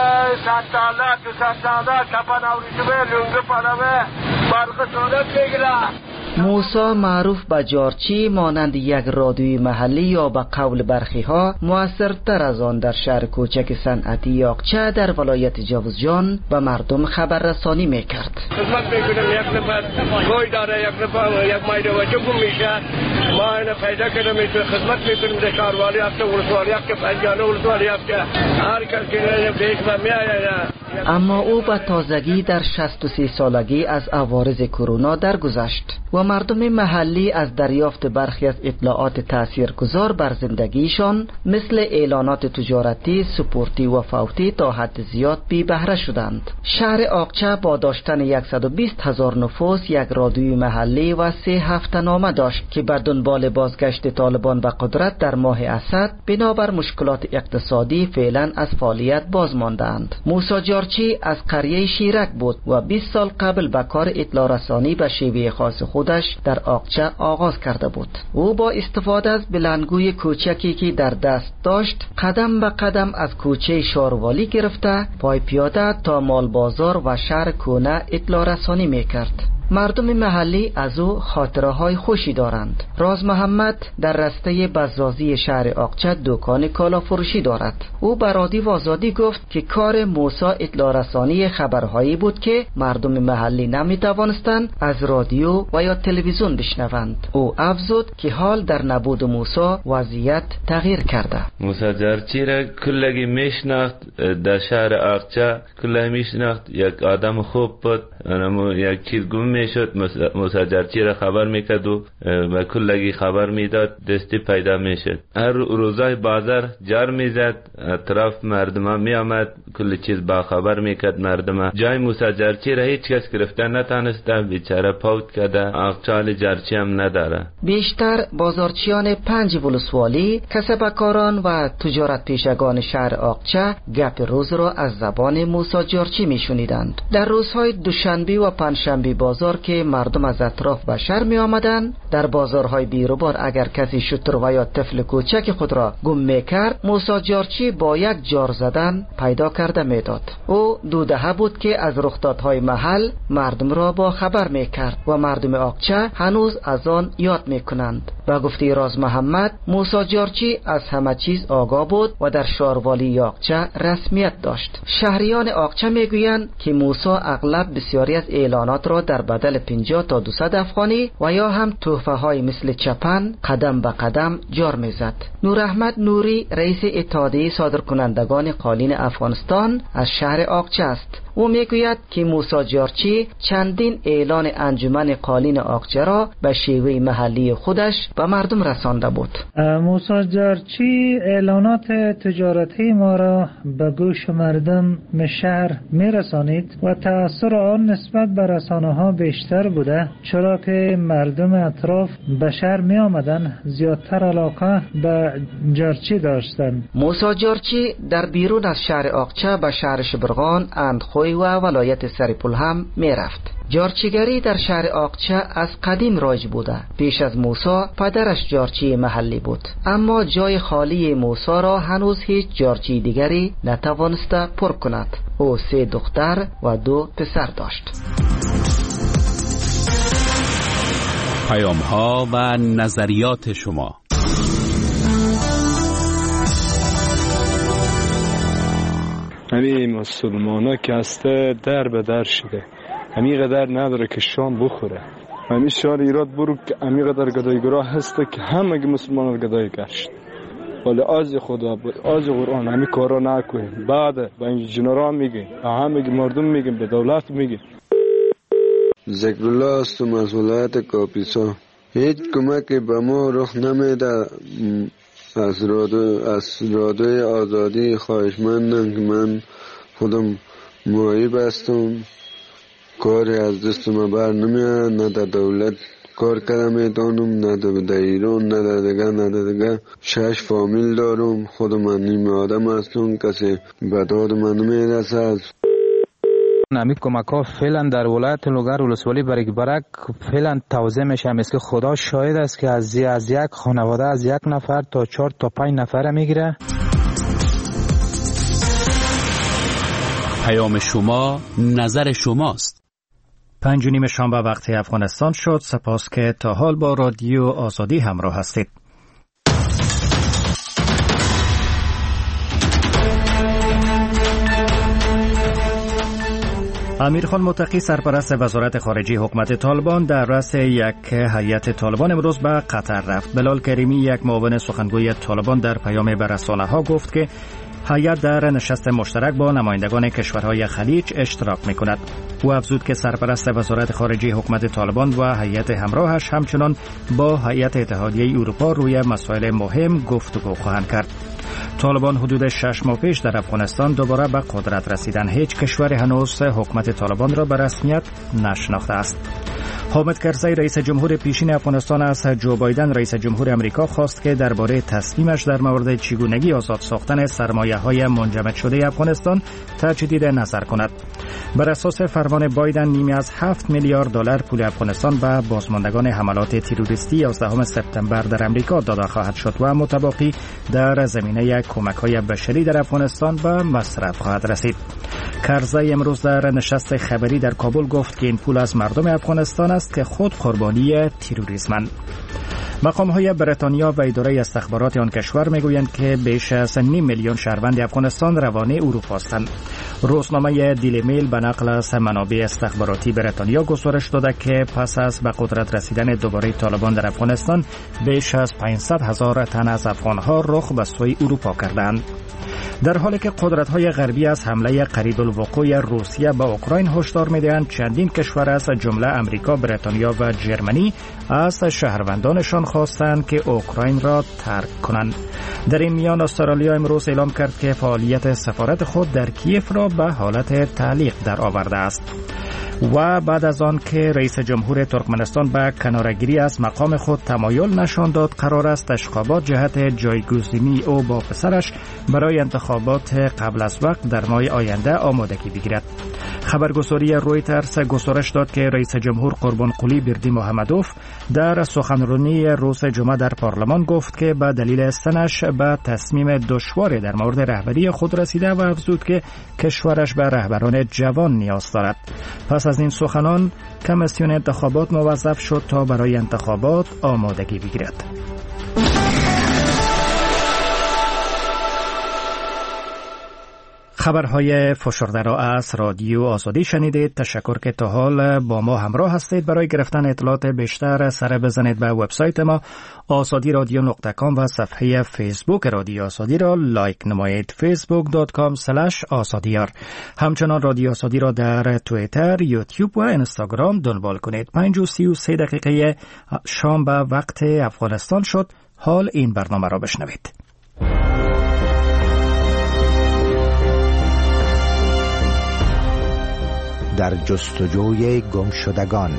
موسی معروف به جارچی مانند یک رادیوی محلی یا به قول برخی ها موثرتر از آن در شهر کوچک صنعتی یاقچه در ولایت جوزجان به مردم خبر رسانی میکرد. خدمت میکنم یک نفر گوی داره، یک نفر یک مایده وجه گم میشه، ما اینو پیدا کردم میتونه خدمت میکنیم در شهروالی هفته ولسوالی هفته پنجانه ولسوالی هفته هر کس که بیش من میآید. اما او به تازگی در 63 سالگی از عوارض کرونا درگذشت و مردم محلی از دریافت برخی از اطلاعات تاثیرگذار بر زندگیشان مثل اعلانات تجارتی، سپورتی و فوتی تا حد زیاد بی بهره شدند. شهر آقچه با داشتن 120,000 نفوس یک رادیوی محلی و 3 هفته‌نامه داشت که به دنبال بازگشت طالبان به قدرت در ماه اسد بنابر مشکلات اقتصادی فعلا از فعالیت باز ماندند. موسی جارچی از قریه شیرک بود و 20 سال قبل به کار اطلاع رسانی به شیوه خاص خودش در آقچه آغاز کرده بود. او با استفاده از بلندگوی کوچکی که در دست داشت قدم به قدم از کوچه شاروالی گرفته پای پیاده تا مال بازار و شهر کونه اطلاع رسانی میکرد. مردم محلی از او خاطره های خوشی دارند. راز محمد در رسته بزازی شهر آقچه دکان کالا فروشی دارد. او به رادیو آزادی گفت که کار موسی اطلاع رسانی خبرهایی بود که مردم محلی نمی توانستند از رادیو و یا تلویزیون بشنوند. او افزود که حال در نبود موسی وضعیت تغییر کرده. موسی جارچی را کلگی میشناخت، در شهر آقچه کلگی میشناخت. یک آدم خوب بود، یک چیز گم میشد موسی جارچی را خبر میکرد و کلگی خبر میداد، دستی پیدا میشد. هر روزای بازار جار میزد، اطراف مردم میامد، کل چیز با خبر میکرد مردم. جای موسی جارچی را هیچ کس گرفته نتانسته، بیچاره پوت کرده. آقچال جارچی هم نداره. بیشتر بازارچیان 5 ولسوالی، کسبکاران و تجارت پیشگان شهر آقچه گپ روز را از زبان موسی جارچی میشنیدند. در روزهای دوشنبه و پنجشنبه بازار که مردم از اطراف به شهر می آمدند، در بازارهای بیروبار اگر کسی شتر و یا طفل کوچک خود را گم می کرد، موسی جارچی با یک جار زدن پیدا کرده می داد. او دودهه بود که از رخدادهای محل مردم را با خبر می کرد و مردم آقچه هنوز از آن یاد می کنند. به گفته راز محمد، موسی جارچی از همه چیز آگاه بود و در شاروالی آقچه رسمیت داشت. شهریان آقچه می گویند که موسی اغلب بسیاری از اعلانات را در بدل 50 تا 200 افغانی و یا هم تحفه های مثل چپن قدم به قدم جار میزد. نور احمد نوری رئیس اتحادیه صادرکنندگان قالین افغانستان از شهر آقچه است. او میگوید که موسی جارچی چندین اعلان انجمن قالین آقچه را به شیوه محلی خودش به مردم رسانده بود. موسی جارچی اعلانات تجارتی ما را به گوش مردم شهر میرسانید و تأثیر آن نسبت به رسانه‌ها بیشتر بوده، چرا که مردم اطراف به شهر می آمدن زیادتر علاقه به جارچی داشتند. موسی جارچی در بیرون از شهر آقچه به شهر شبرغان، اندخوی و ولایت سرپل هم می رفت. جارچیگری در شهر آقچه از قدیم رایج بوده. پیش از موسی پدرش جارچی محلی بود، اما جای خالی موسی را هنوز هیچ جارچی دیگری نتوانسته پر کند. او 3 دختر و 2 پسر داشت. پیام‌ها و نظریات شما. همین مسلمانا که هسته در به در شده، همیقدر نداره که شام بخوره. همین شهر ایراد برو که همیقدر گدایگرا هسته که همه مسلمان رو گدای گشت. ولی از خدا از قرآن همین کارا نکنیم. بعد با این جنرال میگه همه مردم میگه به دولت میگه. ذکر الله است از ولایت کاپیسا. هیچ کمکی به ما رخ نمیده. از رادیوی آزادی خواهشمندم که من خودم معیب هستم، کاری از دست ما بر نمیاد، نه در دولت کار کردم میتونم، نه در ایران، نه در دیگه 6 فامیل دارم، خودم من نیم آدم هستم، کسی به داد من نمیرسد. نمی کمک ها فعلا در ولایت لوگر ولسوالی برک فعلا توزیع میشه. مثل خدا شاهد است که از یک خانواده از 1 نفر تا 4 تا 5 نفر میگیره. پیام شما نظر شماست. 5:30 شام به وقت افغانستان شد. سپاس که تا حال با رادیو آزادی همراه هستید. امیرخان متقی سرپرست وزارت خارجه حکومت طالبان در رأس یک هیئت طالبان امروز به قطر رفت. بلال کریمی یک معاون سخنگوی طالبان در پیام به رسانه‌ها گفت که هیئت در نشست مشترک با نمایندگان کشورهای خلیج اشتراک می‌کند. او افزود که سرپرست وزارت خارجه حکومت طالبان و هیئت همراهش همچنان با هیئت اتحادیه اروپا روی مسائل مهم گفتگو خواهند کرد. طالبان حدود 6 ماه پیش در افغانستان دوباره به قدرت رسیدن. هیچ کشور هنوز حکومت طالبان را به رسمیت نشناخته است. حامد کرزی رئیس جمهور پیشین افغانستان از جو بایدن رئیس جمهور امریکا خواست که درباره تصمیمش در مورد چگونگی آزاد ساختن سرمایه‌های منجمد شده افغانستان تجدید نظر کند. بر اساس فرمان بایدن نیمی از 7 میلیارد دلار پول افغانستان به بازماندگان حملات تروریستی 11 سپتامبر در امریکا داده خواهد شد و متباقی در زمینه کمک‌های بشری در افغانستان به مصرف خواهد رسید. کرزی امروز در نشست خبری در کابل گفت که این پول از مردم افغانستان است که خود قربانی تروریسمند. مقام‌های بریتانیا و اداره استخبارات آن کشور میگویند که بیش از 5 میلیون شهروند افغانستان روانه اروپا هستند. روزنامه دیلی میل به نقل از منابع استخباراتی بریتانیا گزارش داده که پس از به قدرت رسیدن دوباره طالبان در افغانستان بیش از 500,000 تن از افغان‌ها رخ به سوی اروپا کردند. در حالی که قدرت‌های غربی از حمله قریب الوقوع روسیه به اوکراین هشدار می‌دهند، چندین کشور از جمله امریکا، بریتانیا و جرمنی از شهروندانشان خواستند که اوکراین را ترک کنند. در این میان استرالیا امروز اعلام کرد که فعالیت سفارت خود در کیف را به حالت تعلیق در آورده است. و بعد از آن که رئیس جمهور ترکمنستان به کناره‌گیری از مقام خود تمایل نشان داد، قرار است تشقابات جهت جایگزینی او با پسرش برای انتخابات قبل از وقت در ماه آینده آمادگی بگیرد. خبرگزاری رویترز گزارش داد که رئیس جمهور قربانقلی بردی محمدوف در سخنرانی روز جمعه در پارلمان گفت که به دلیل سنش به تصمیم دشواری در مورد رهبری خود رسیده و افزود که کشورش به رهبران جوان نیاز دارد. پس از این سخنان کمیسیون انتخابات موظف شد تا برای انتخابات آمادگی بگیرد. خبرهای فشرده را از رادیو آزادی شنیدید. تشکر که تا حال با ما همراه هستید. برای گرفتن اطلاعات بیشتر سر بزنید به وبسایت ما azadiradyo.com و صفحه فیسبوک رادیو آزادی را لایک نمایید. facebook.com/azadiyar. همچنان رادیو آزادی را در توییتر، یوتیوب و اینستاگرام دنبال کنید. 5:33 دقیقه شام به وقت افغانستان شد. حال این برنامه را بشنوید. در جستجوی گمشدگان.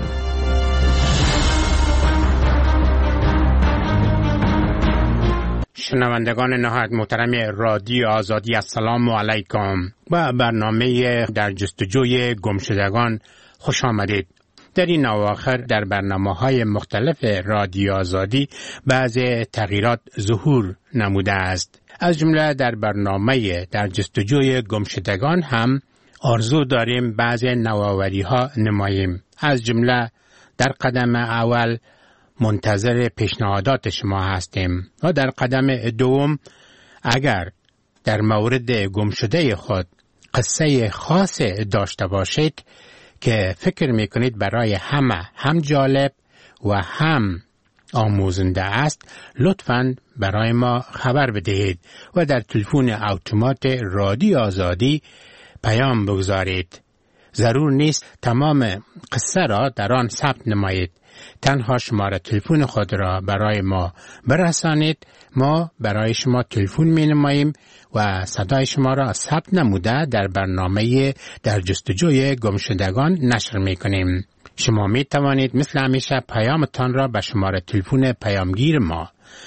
شنوندگان نهایت محترم رادیو آزادی، السلام علیکم. با برنامه در جستجوی گمشدگان خوش آمدید. در این اواخر در برنامه‌های مختلف رادیو آزادی بعضی تغییرات ظهور نموده است. از جمله در برنامه در جستجوی گمشدگان هم آرزو داریم بعضی نوآوری ها نماییم. از جمله در قدم اول منتظر پیشنهادات شما هستیم و در قدم دوم اگر در مورد گمشده خود قصه خاص داشته باشید که فکر میکنید برای همه هم جالب و هم آموزنده است، لطفاً برای ما خبر بدهید و در تلفن اتومات رادیو آزادی پیام بگذارید. ضرور نیست تمام قصه را در آن ثبت نمایید. تنها شماره تلفن خود را برای ما برسانید. ما برای شما تلفن می نماییم و صدای شما را ثبت نموده در برنامه در جستجوی گمشدگان نشر می کنیم. شما می توانید مثل همیشه پیامتان را به شماره تلفن پیامگیر ما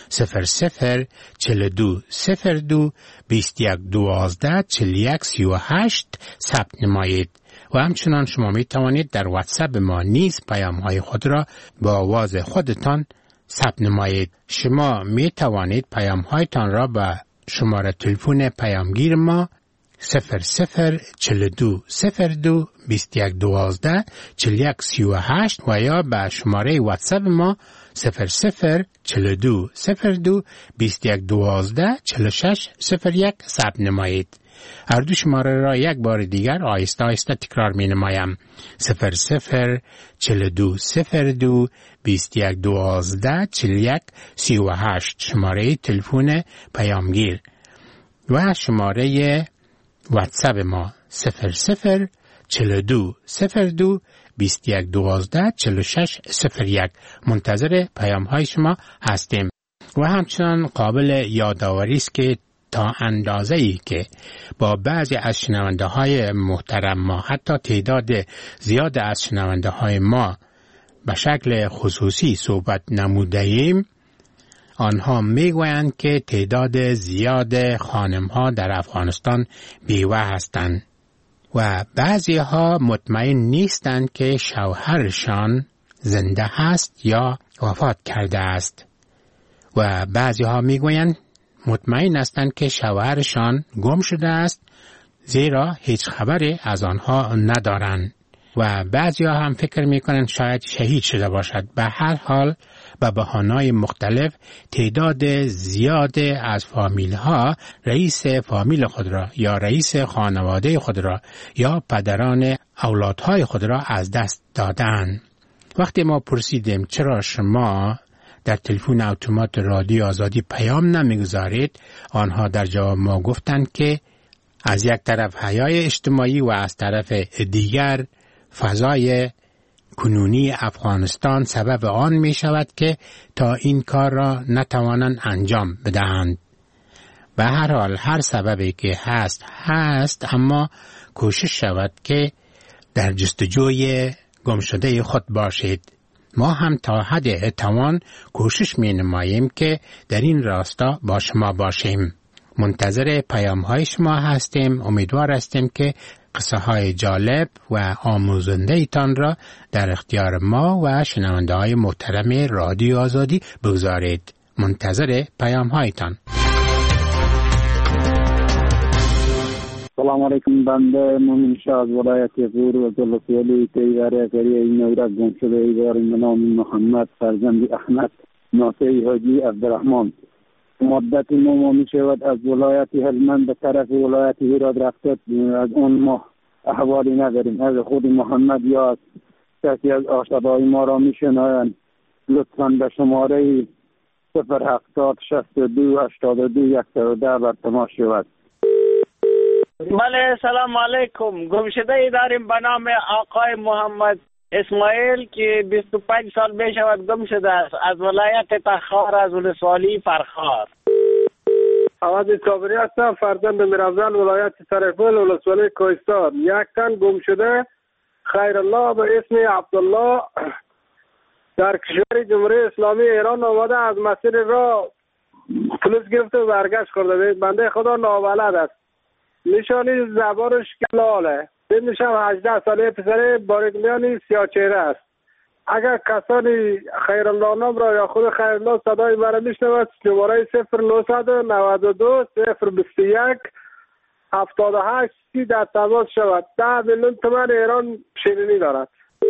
004221124138 ثبت نمایید. و همچنان شما می توانید در واتساپ ما نیز پیام های خود را با آواز خودتان ثبت نمایید. شما می توانید پیام هایتان را به شماره تلفن پیامگیر ما 004221124138 و یا به شماره واتساپ ما 004221124601 ثبت نمایید. هر دو شماره را یک بار دیگر آهسته آهسته تکرار می نمایم. 004221124138 شماره تلفن پیامگیر و شماره واتساپ ما 004221124601 منتظر پیام های شما هستیم. و همچنان قابل یادآوری است که تا اندازه‌ای که با بعضی از شنونده های محترم ما، حتی تعداد زیاد از شنونده های ما به شکل خصوصی صحبت نموده ایم، آنها میگویند که تعداد زیاد خانم ها در افغانستان بیوه هستند و بعضی ها مطمئن نیستند که شوهرشان زنده هست یا وفات کرده است و بعضی ها میگویند مطمئن هستند که شوهرشان گم شده است، زیرا هیچ خبری از آنها ندارند و بعضی ها هم فکر میکنند شاید شهید شده باشد. به هر حال به بهانه‌های مختلف تعداد زیاد از فامیل ها رئیس فامیل خود را یا رئیس خانواده خود را یا پدران اولادهای خود را از دست دادند. وقتی ما پرسیدیم چرا شما در تلفن اتومات رادیو آزادی پیام نمیگذارید، آنها در جواب ما گفتند که از یک طرف حیای اجتماعی و از طرف دیگر فضای کنونی افغانستان سبب آن می شود که تا این کار را نتوانند انجام بدهند. به هر حال هر سببی که هست، اما کوشش شود که در جستجوی گمشده خود باشید. ما هم تا حد توان کوشش می نماییم که در این راستا با شما باشیم. منتظر پیام های شما هستیم. امیدوار هستیم که قصه های جالب و آموزنده ایتان را در اختیار ما و شنونده های محترم رادیو آزادی بگذارید. منتظر پیام هایتان. سلام علیکم. بنده مومن شاه از ولایت غور و ولسوالی تیوره قریه نورک گم شده ایوار به نام محمد فرزند احمد ناصری حاجی عبدالرحمن. مدت ما می شود از ولایت هلمند به طرف ولایت هرات رفته، از اون ما احوالی نداریم. از خود محمد یا از کسی از آشناهای ما را می شنوند، لطفاً به شماره 070 62 82 110 بر تماس شود. بله سلام علیکم. گمشده ای داریم به نام آقای محمد اسماعیل که 25 سال می شود گم شده است، از ولایت تخار، از ولسوالی فرخار. آواز صابری هستم، فرزند میرافزان، ولایت سرپل، ولسوالی کوهستان. یک تن گم شده خیرالله به اسم عبدالله در کشور جمهوری اسلامی ایران آمده، از مسیر راه پلیس گرفته و برگشت کرده. بنده خدا نابلد است، نشانی زبانش کلاله. سنش هم 18 ساله، پسر باریکلیانی سیاه چهره است. اگر کسانی خیرالله نام را یا خود خیرالله صدای مرا میشنود، شماره 0992 021 78 30 در تماس شود. 10 میلیون تومان ایران شیرینی دارد.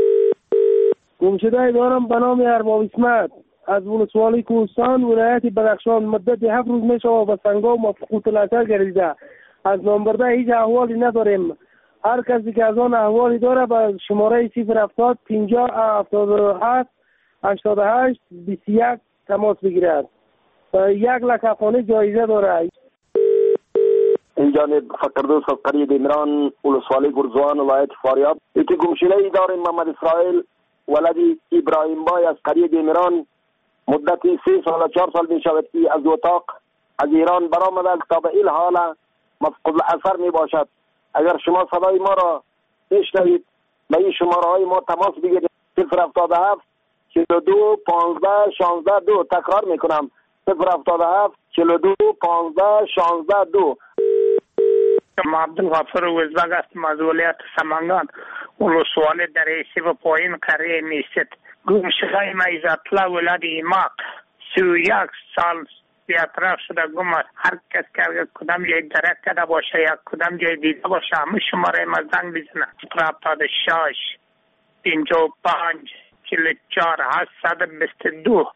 گمشده دارم به نام ارباب اسمت از ولسوالی کوهستان، ولایت بدخشان. مدت 7 روز می شود به سنگا و مفقود نظر گردیده. از نامبرده هیچ احوالی نداریم. هر کسی که از آن احوالی داره به شماره 070 50 77 88 21 تماس بگیرد. 1 لک افغانی جایزه داره. این جانب فقردوس از قریه دیمران ولسوالی گرزوان ولایت فاریاب. یکی گمشده ای داریم محمد اسرائیل ولد ابراهیم بای از قریه دیمران. مدتی 3 سال 4 سال می شود که از اتاق از ایران برآمده تا به این حال مفقود الاثر می باشد. اگر شما صدای ما را بشنوید به این شماره های ما تماس بگیرید. 077 42 15 16 2. تکرار می کنم 077 42 15 16 2. ما عبدالغفور وزبگ هستم از ولایت سمنگان ولسوالی در ایسی و پایین قریه میست. گمشده ما عزت‌الله ولد ایماق 31 سال بیاطراف شده گم است. هر کس که کدام جای درک کرده باشه یا کدام جای دیده باشه همه شماره ما زنگ بزنه. 76 55 44 822.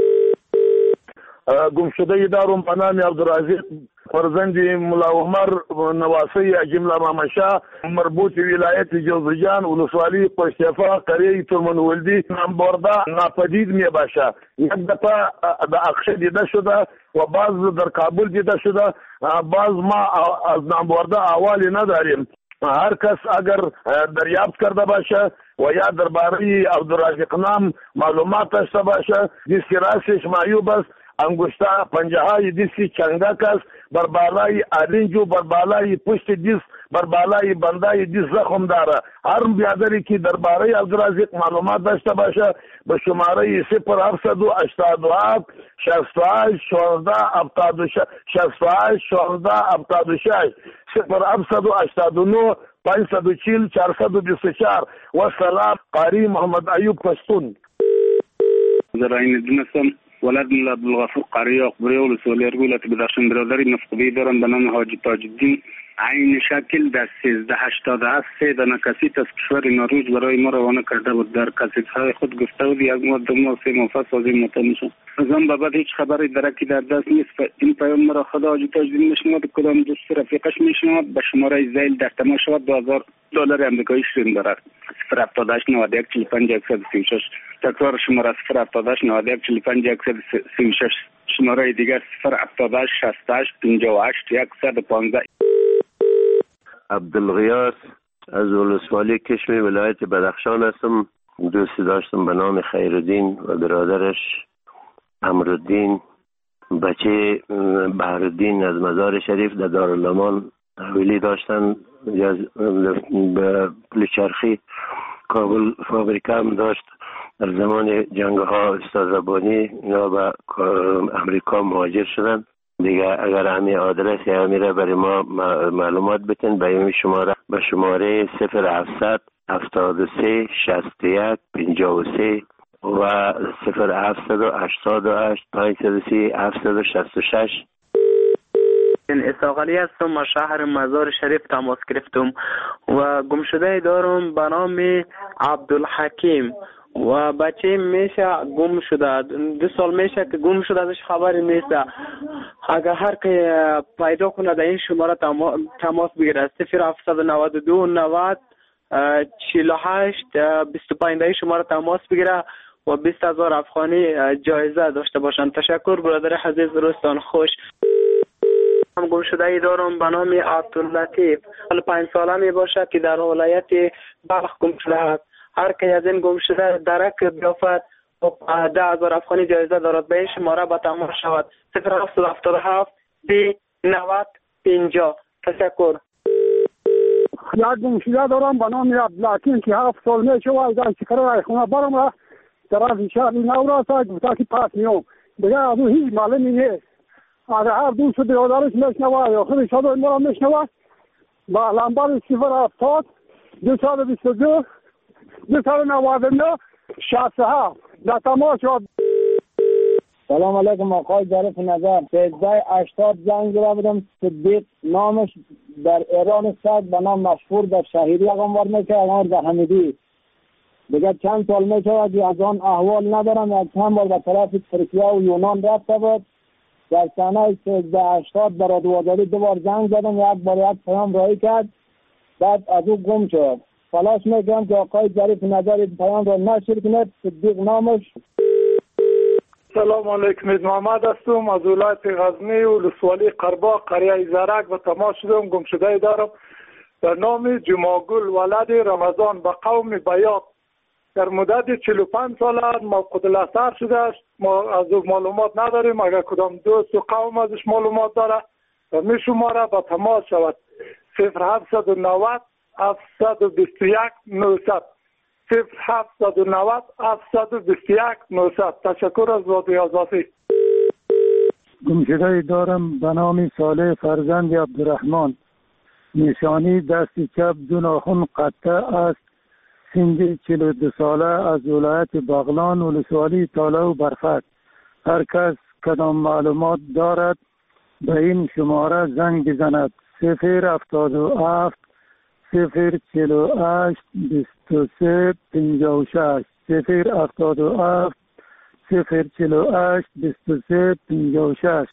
گمشده دارم به نام عبدالرزیق فرزند ملا عمر نواسی جمله مامشا مربوط ولایت جوزجان ولسوالی پشتفا قریه ترمنولدی نامبرده ناپدید می باشه. یک دفعه در اقشه دیده شده و بعض در کابل دیده شده. بعض ما از نامبرده احوالی نداریم. هر کس اگر دریافت کرده باشه و یا درباره عبدالرزیق نام معلومات داشته باشه دیسکی راستش معیوب است. انگشته پنجه های دیسی چنگک است. بر بالای آرنجو بر بالای پشت دیس بر بالای بندای دیس زخم داره. هر بیادری که درباره عبدالرزیق معلومات داشته باشه به شماره 0787 68 16 76 68 16 76 0789 540 424. و سلام قاری محمد ایوب پشتون. زراین دونستم ولد ملا عبدالغفور قاری اقبری ولسوالی ارگولت بدخشان برادری مفقودی دارم به نام حاجی تاج الدین. عین شکل در 1387 3 دانه کسیت از کشور نروژ برای ما روانه کرده بود. در کسیت‌های خود گفته بود یک ماه 2 ماه 3 ماه پس از این مطمئن شد. از آن به بعد هیچ خبری درکی در دست نیست. این پیام مرا خدا حاجی تاج الدین میشنود. کدام دوست رفیقش میشنود به شماره زیل در تماس شود $2000 آمریکایی شیرین دارد. 078 91 45 136. تکرار شماره 078 91 45 136. شماره دیگر 078 68 58 115. عبدالغیاث از ولسوالی کشمی ولایت بدخشان هستم. دوستی داشتم به نام خیرالدین و برادرش امرالدین. بچه بهرالدین از مزار شریف در دارالامان حویلی داشتن. به پلچرخی کابل فابریکه هم داشت. در زمان جنگ ها استاد ربانی اینا به امریکا مهاجر شدن. دیگه اگر همین آدرس یا همین را برای ما معلومات بتین به این شماره به شماره 0700 73 61 53 و 0788 530 766. اساقلی هستم از شهر مزار شریف تماس گرفتم و گمشده دارم به نام عبدالحکیم و بچه میشه گم شده 2 سال میشه که گم شده ازش خبری نیست. اگر هر که پیدا کنه در این شماره تماس بگیره 0792 90 48 25 شماره تماس بگیره و 20,000 افغانی جایزه داشته باشند. تشکر برادر عزیز. روزتان خوش. هم گم شده ای دارم به نام عبداللطیف 5 ساله می باشه که در ولایت بلخ گم شده است. هر که از این گم شده درک بیافت و 10,000 افغانی جایزه دارد. به این شماره به تماس شود 0777 30 90 50. تشکر. یک گم شده دارم به نام عبدالحکیم که 7 سال می شود در چکره خونه برم در از شهر نورا تا که پاس میام دیگه از اون هیچ معلومی نیست. اگر هر دوست برادرش میشنوه یا خودش صدای ما را میشنوه با لمبر 070 222 299 67 در تماس شد. سلام علیکم آقای ظریف نظر. 1380 زنگ زده بودم. صدیق نامش در ایران است به نام مشهور در شهیری اقامت میکنه اقامت در حمیدی. دیگه چند سال میشود از آن احوال ندارم. یک چند بار به طرف ترکیه و یونان رفته بود. در سنه 1380 برای دوازداری 2 بار زنگ زدم. یک بار یک پیام رایی کرد. بعد از او گم شد. تلاش میکنم که آقای ظریف نظر پیام را نشر کند. صدیق نامش. سلام علیکم، محمد هستم از ولایت غزنی ولسوالی قرباق قریه زرک و تماس شدم. گمشده دارم به نام جماگل ولد رمضان به قوم بیاق. در مدت 45 سال موقوت الاثر شده است. ما از او معلومات نداریم. اگر کدام دوست و قوم ازش معلومات داره و می شماره به تماس شود 0790 721 900 0790 721 900. تشکر از رادیو آزادی. گمشده دارم به نام صالح فرزند عبدالرحمن. نشانی دست چپ دو ناخن قطع است. سن 42 ساله از ولایت بغلان ولسوالی تاله و برفک. هر کس کدام معلومات دارد به این شماره زنگ بزند 077 048 23 56 077 048 23 56.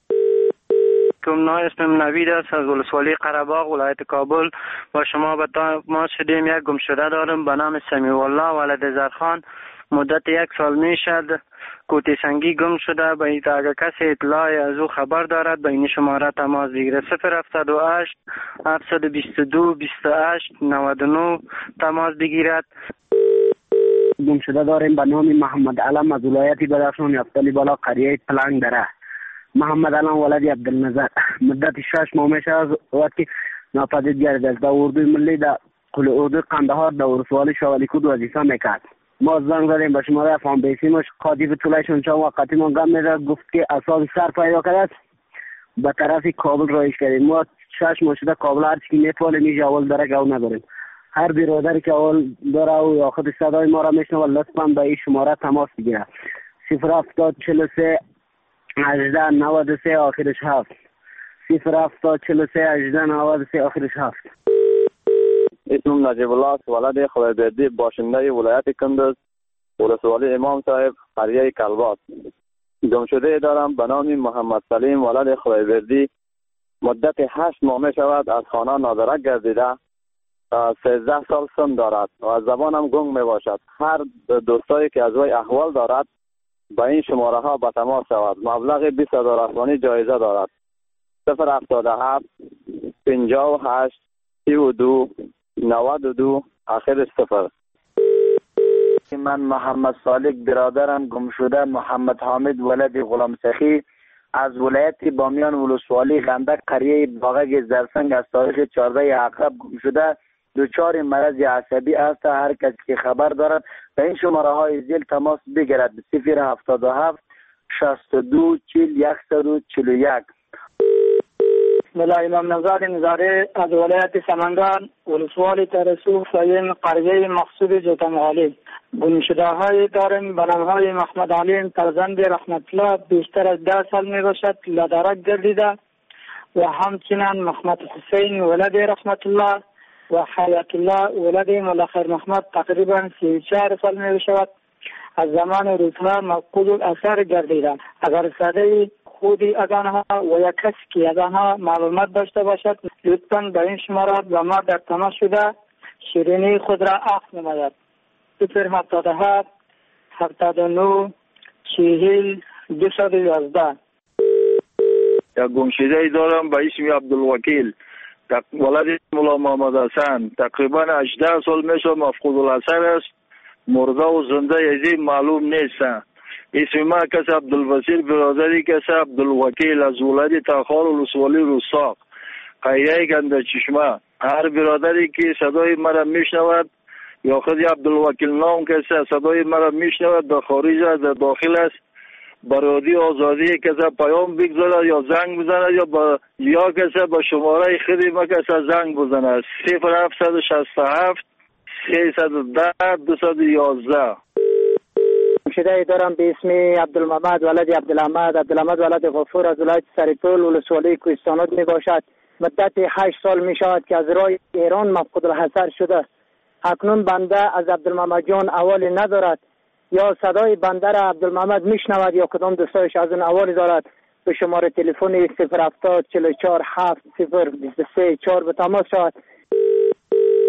اسمم نوید است از ولسوالی قره‌باغ ولایت کابل. با شما به تماس شدیم. یک گمشده دارم به نام سمیع الله ولد زرخان. مدت 1 سال می شد کوتی سنگی گم شده. به این اگر کسی اطلاعی از او خبر دارد به این شماره تماس بگیرد 078 722 28 99 تماس بگیرد. گمشده داریم به نام محمد علم از ولایت بدخشان یفتلی بالا قریه پلنگ دره. محمد علم ولد عبدالنظر. مدت 6 ماه میشه از وقتی ناپدید گردید. در اردوی ملی در اردوی قندهار در ولسوالی شوالیکود وظیفه میکرد. ما زنگ زدیم به شماره افغان بیسیمش قاطی طولشون چند وقتی ما گم میداد گفت که اساس سر پیدا کرد به طرف کابل رایش کردیم. ما 6 ماه شده کابل هرچی که میتواله میشه اول داره گو نداریم. هر برادری که اول داره و یا خود صدای ما را میشنه لطفا به این شماره تماس بگیره 070 43 18 93 آخرش 7 070 43 18 93 آخرش 7. اسمم نجیب الله است ولد خویبردی باشنده ولایت کندز ولسوالی امام صاحب قریه کلبات. گمشده دارم به نام محمد سلیم ولد خویبردی. مدت 8 ماه می شود از خانه نادرک گردیده. 13 سال سن دارد و از زبانم گنگ می باشد. هر دوستایی که از وی احوال دارد با این شماره ها به تماس شود. مبلغ 20,000 افغانی جایزه دارد 077 58 32 92 آخرش 0. من محمد صالح برادرم گمشده محمد حامد ولد غلام سخی از ولایت بامیان ولسوالی غندک قریه باغک زرسنگ از تاریخ 14 عقرب گمشده. دچار مرض عصبی است. هر کسی که خبر دارد به این شماره های زیر تماس بگیرد 077 62 40 141. ملا امام نزاد نظاره از ولایت سمنگان ولسوالی ترسوخ ساین قریه مقصود جوتنغالی. گمشده های داریم به نام های محمد علیم فرزند رحمت الله بیشتر از 10 سال می باشد لدرک گردیده و همچنین محمد حسین ولد رحمت الله و حیات الله ولد ملخر محمد تقریبا 34 سال می باشد از زمان روزها مفقود الاثر گردیده. اگر صدای خودی از آنها و یک کسی که از آنها معلومات داشته باشد لطفاً به این شماره با ما در تماس شده شیرینی خود را عفو نماید 077 79 40 211. یک گمشده دارم به اسم عبدالوکیل ولد مولا محمد حسن. تقریبا 18 سال میشه مفقود الاثر است. مرده و زنده یزی معلوم نیست. اسم ما کس عبدالبصیر برادری کس عبدالوکیل از ولایت تاخار ولسوالی رستاق قریه گنده چشمه. هر برادری که صدای مرا میشنود یا خود عبدالوکیل نام کسی صدای مرا میشنود در خارج است در داخل است برادی آزادی کسی پیام بگذارد یا زنگ بزند یا کسی با شماره خودی ما کسی زنگ بزند 0767 310 211. گمشده دارم به اسم عبدالمحمد ولد عبدالحمد ولد غفور از ولایت سرپل ولسوالی کوهستانات می باشد. مدت 8 سال می شود که از راه ایران مفقود الحصر شده. اکنون بنده از عبدالمحمد جان احوالی ندارد یا صدای بنده را عبدالمحمد میشنود یا کدام دوستایش از اون احوالی دارد به شماره تلفن 070 44 7 0 23 4 به تماس شود.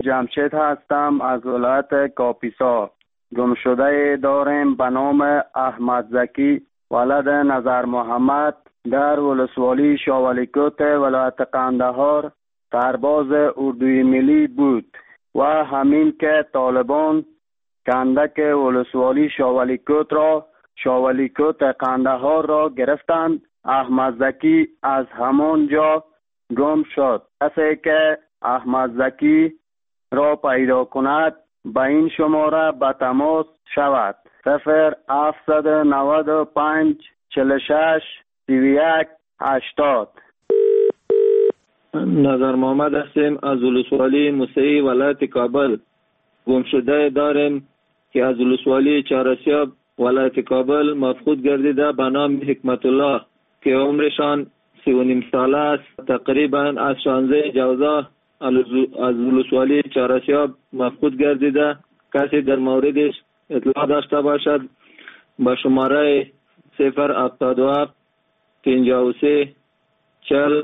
جمشید هستم از ولایت کاپیسا. گمشده داریم به نام احمد زکی ولد نظر محمد در ولسوالی شاولیکوت ولایت قندهار سرباز اردوی ملی بود و همین که طالبان کندک ولسوالی شاولیکوت را شاولیکوت قندهار را گرفتند، احمد زکی از همان جا گم شد. کسی که احمد زکی را پیدا کند به این شماره به تماس شود 0795 46 31 80. نظر محمد هستیم از ولسوالی موسعی ولایت کابل. گمشده داریم که از ولسوالی چهارسیاب ولایت کابل مفقود گردیده به نام حکمت الله که عمرشان 39 ساله است. تقریبا از 16 جوزا از ولسوالی چهارسیاب مفقود گردیده. کسی در موردش اطلاع داشته باشد با شماره 077 53 40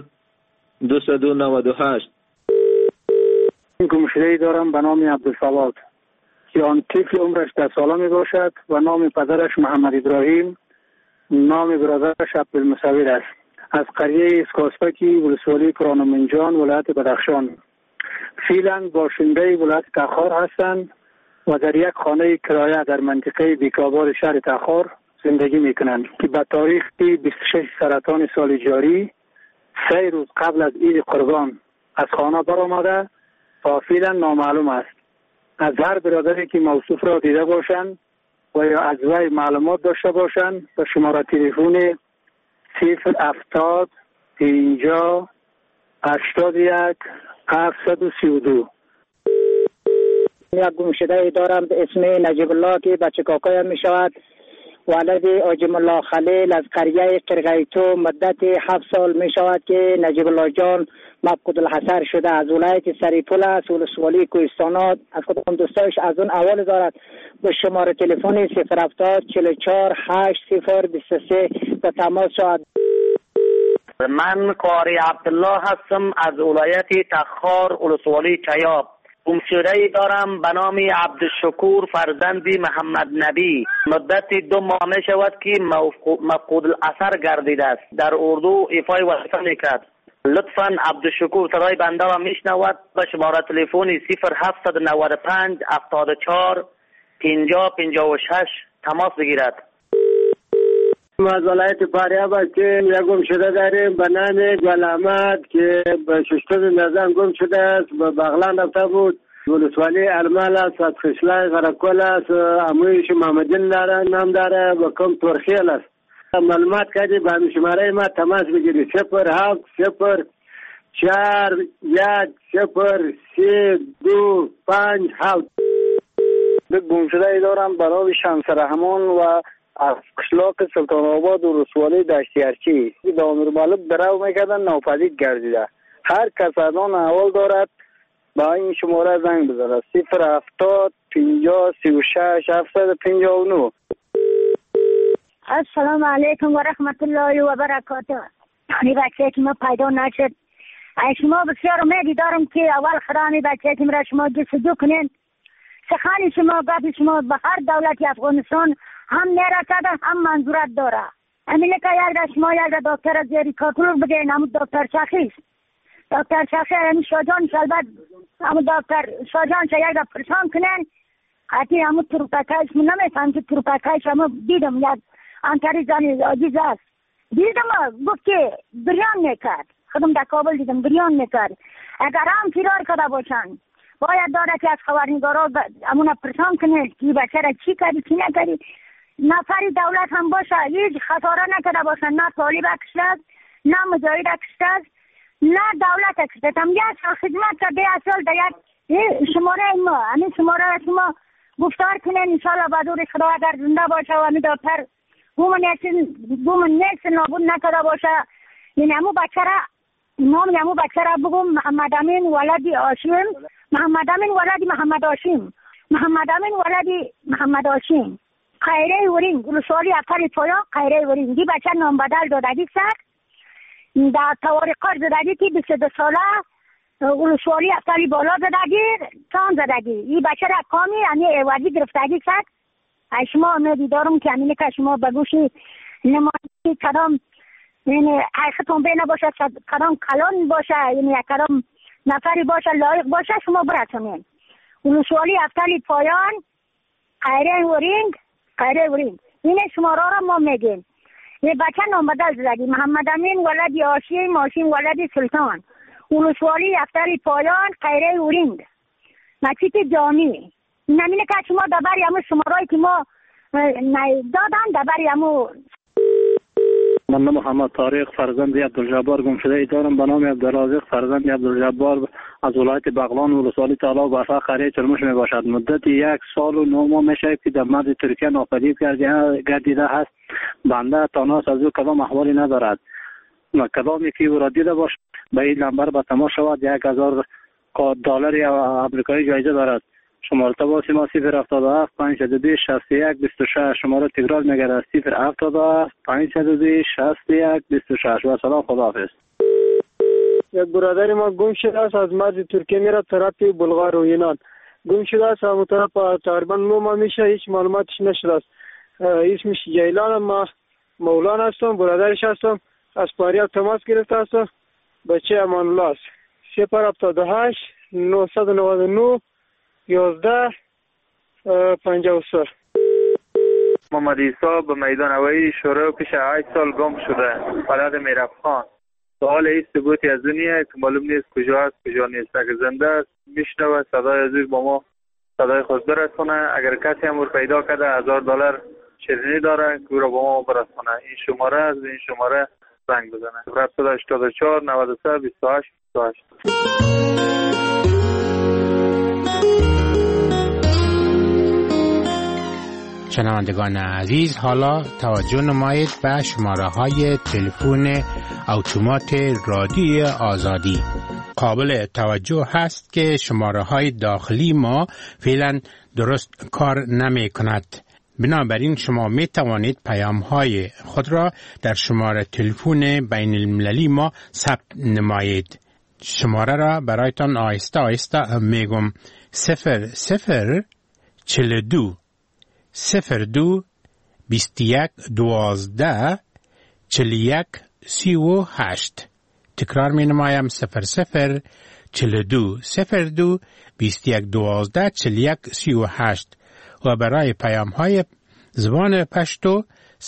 298. گمشده‌ای دارم به نام عبدالصواد که آن طفل عمرش 10 ساله می باشد و نام پدرش محمد ابراهیم، نام برادرش عبدالمصور است. از قریه اسکاسپکی ولسوالی کرانمنجان ولایت بدخشان. فعلا باشنده ولایت تخار هستند و در یک خانه کرایه در منطقه بیکابار شهر تخار زندگی میکنند که به تاریخ 26 سرطان سال جاری 3 روز قبل از عید قربان از خانه برآمده و فعلا نامعلوم است. از هر برادری که موصوف را دیده باشند و یا از وی معلومات داشته باشند به شماره تلفن 070 50 81 732. یک گمشده دارم به اسم نجیب الله که بچه کاکایم می شود. ولد آجم الله خلیل از قریه قرغیتو مدت 7 سال می شود که نجیب الله جان مفقود الحصر شده. از ولایت سریپول است ولسوالی کوهستانات. از کدام دوستایش از اون اول دارد به شماره تلفن 070 44 8023 به تماس شد. من قاری عبدالله هستم از ولایت تخار ولسوالی چیاب. گمشده‌ای دارم به نام عبدالشکور فرزند محمد نبی. مدت 2 ماه می شود که مفقود الاثر گردیده است. در اردو ایفای وظیفه میکرد. لطفاً عبدالشکور صدای بنده را میشنود به شماره تلفن 0795 74 50 56 تماس بگیرد. از ولایت فاریاب هستیم. یک گمشده داریم به نام گل احمد که به ششتم نظام گم شده است. به بغلان رفته بود. ولسوالی المال است. از خشلای غرقل است. امویش محمدین داره نام داره و کم ترخیل است. معلومات کردی به شماره ما تماس بگیری 07 0 4 1 0 3 2 5 7. گمشده دارم به نام شمس رحمان و از قشلاق سلطان آباد و رسوالی دشتی ارچی به امیر مالک درو میکردن ناپدید گردیده. هر کس از آن احوال دارد با این شماره زنگ بزنه 070 50 36 759. السلام علیکم و رحمت الله و برکاته. این بچه که ما پیدا نشد شما بسیار امیدی دارم که اول خدای بچه که را شما جستجو کنین. سخن شما گفت شما به هر دولتی افغانستان هم نرسده هم منظورت داره. همینه که یک شما یک دکتر از زیری کاتلور بگین همون دکتر شخیص دکتر شخیص همون شاجان شلبت همون دکتر شاجان شا یک پرسان کنن حتی همون تروپکایش من نمیتونم که تروپکایش همون دیدم یک انتری زنی عزیز است دیدم گفت که بریان میکرد خودم در کابل دیدم بریان میکرد. اگر هم فرار کرده باشن باید داره که از خبرنگارا همون پرسان کنه که بچه را چی کردی چی نکردی. نفری دولت هم باشه هیچ خساره نکرده باشن نه طالب اکشتد نه مجاهد اکشتد نه دولت اکشتد هم یک سال خدمت کرده اصل در یک شماره ما همین شماره شما گفتار کنین انشاءالله بدور خدا اگر زنده باشه و همین دکتر بومن نیست نابود نکرده باشه. این همون بچه را نام همون بچه را بگم محمد امین ولدی آشیم محمد امین ولدی محمد آشیم محمد امین ولدی محمد آشیم خیره ورین ولسوالی اکر تویا خیره ورین دی بچه نام بدل دادگی سر در تواری قرض دادگی که 22 ساله ولسوالی افتالی بالا زدگی تان زدگی این بچه را کامی یعنی ایوازی گرفتگی کرد. شما امیدی دارم که همینه که شما بگوشی نمایی کدام یعنی حقیقتون بینه باشه کدام کلان باشه یعنی کدام نفری باشه لایق باشه شما برسونین. ولسوالی افتالی پایان قیره ورینگ اینه شما را ما میگیم. یه بچه نام بدل زدگی محمد امین ولدی آشی ماشین ولدی سلطان. ولسوالی افتری پایان قیره ورینگ نچیت جامی. نمینه که شما دبری همون شمارایی که ما دادن دبری همون. من محمد طارق فرزند عبدالجبار گمشده دارم به نام عبدالرازق فرزند عبدالجبار از ولایت بغلان ولسوالی تعالی و برفا قریه چرموش می باشد. مدت 1 سال و 9 ماه میشه که در مرز ترکیه ناپدید گردیده هست. بنده تاناس از او کدام احوالی ندارد و کدامی که او را دیده باشد به این نمبر به تماس شود. 1000 دلار آمریکایی جایزه دارد. شماره تماس ما 077 522 61 26. شماره تکرار میگرد 077 522 61 26. و سلام خداحافظ. یک برادر ما گم شده است از مرز ترکیه میره طرف بلغار و یونان. گم شده است همون طرف تقریبا 9 ماه میشه هیچ معلوماتش نشده است. اسمش جیلان. ما مولانا هستم برادرش هستم. از فاریاب تماس گرفته هستم. بچه امان الله است. 078 999 11 53. محمد عیسی به میدان هوایی شروع پیش 8 سال گم شده. بلد میرفخان. سوال این ثبوتی از دنیا که معلوم نیست کجا است کجا نیست. اگر زنده است میشنوه صدای از با ما صدای خود برسونه. اگر کسی هم پیدا کرده 1000 دلار شیرینی داره که او را با ما برسونه. این شماره از این شماره زنگ بزنه. 84 93 28 28. شنوندگان عزیز حالا توجه نمایید به شماره های تلفن اتومات رادیوی آزادی. قابل توجه هست که شماره های داخلی ما فعلا درست کار نمی کند. بنابراین شما می توانید پیام های خود را در شماره تلفن بین المللی ما ثبت نمایید. شماره را برایتان آهسته آهسته میگم. 0042 02 21 12 41 38. تکرار می نمایم 0042 02 21 12 41 38. و برای پیام های زبان پشتو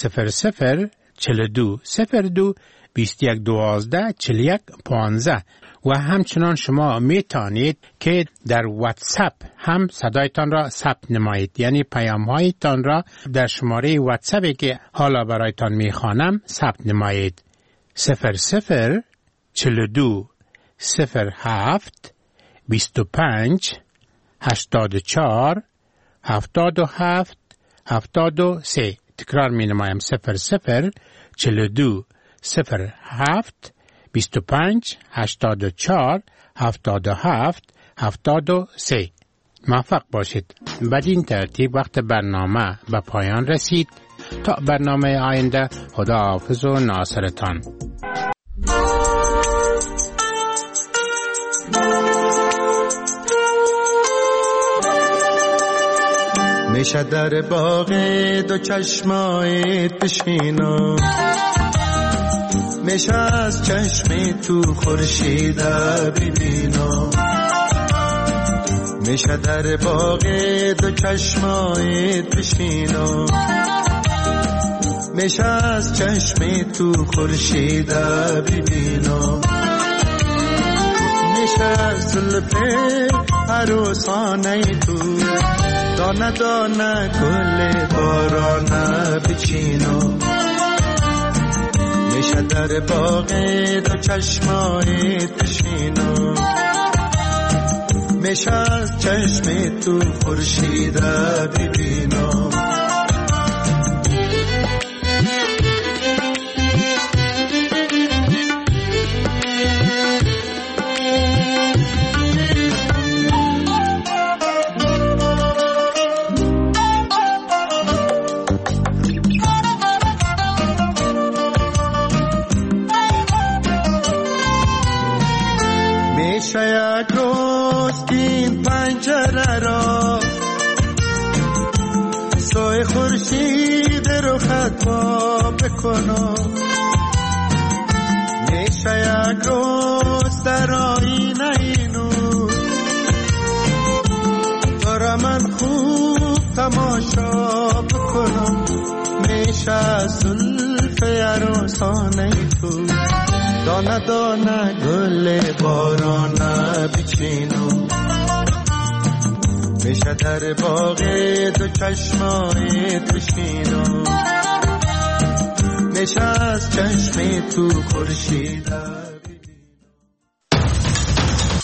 0042 02 21 12 41 15. و همچنان شما می توانید که در واتساپ هم صدایتان را ثبت نمایید. یعنی پیام هایتان را در شماره واتساپی که حالا برایتان می خوانم ثبت نمایید. 0042 07 25 84 77 73. تکرار می نمایم 0042 07 25 84 77 73. موفق باشید. بدین ترتیب وقت برنامه به پایان رسید. تا برنامه آینده خدا حافظ و ناصرتان. میشه در باغ دو چشمایت بشینم، میشه از چشم تو خورشید ببینم، میشه در باغ دو چشمایت بشینم، میشه از چشم تو خورشید ببینم، میشه از زلف عروسانه تو دانه دانه گل بارانه بچینم، میشه در باغ دو چشمایت بشینم، میشه از چشم تو خورشید ببینم. میشه یک روز که این پنجره را سایه خورشید رو خطا بکنم. میشه یک روز در آینه اینو داره من خوب تماشا بکنم. میشه زلف عروسانه تو دانه دانه گل بارانه بچینم. میشه در باغ دو چشمای تشینم. میشه از چشم تو خورشیده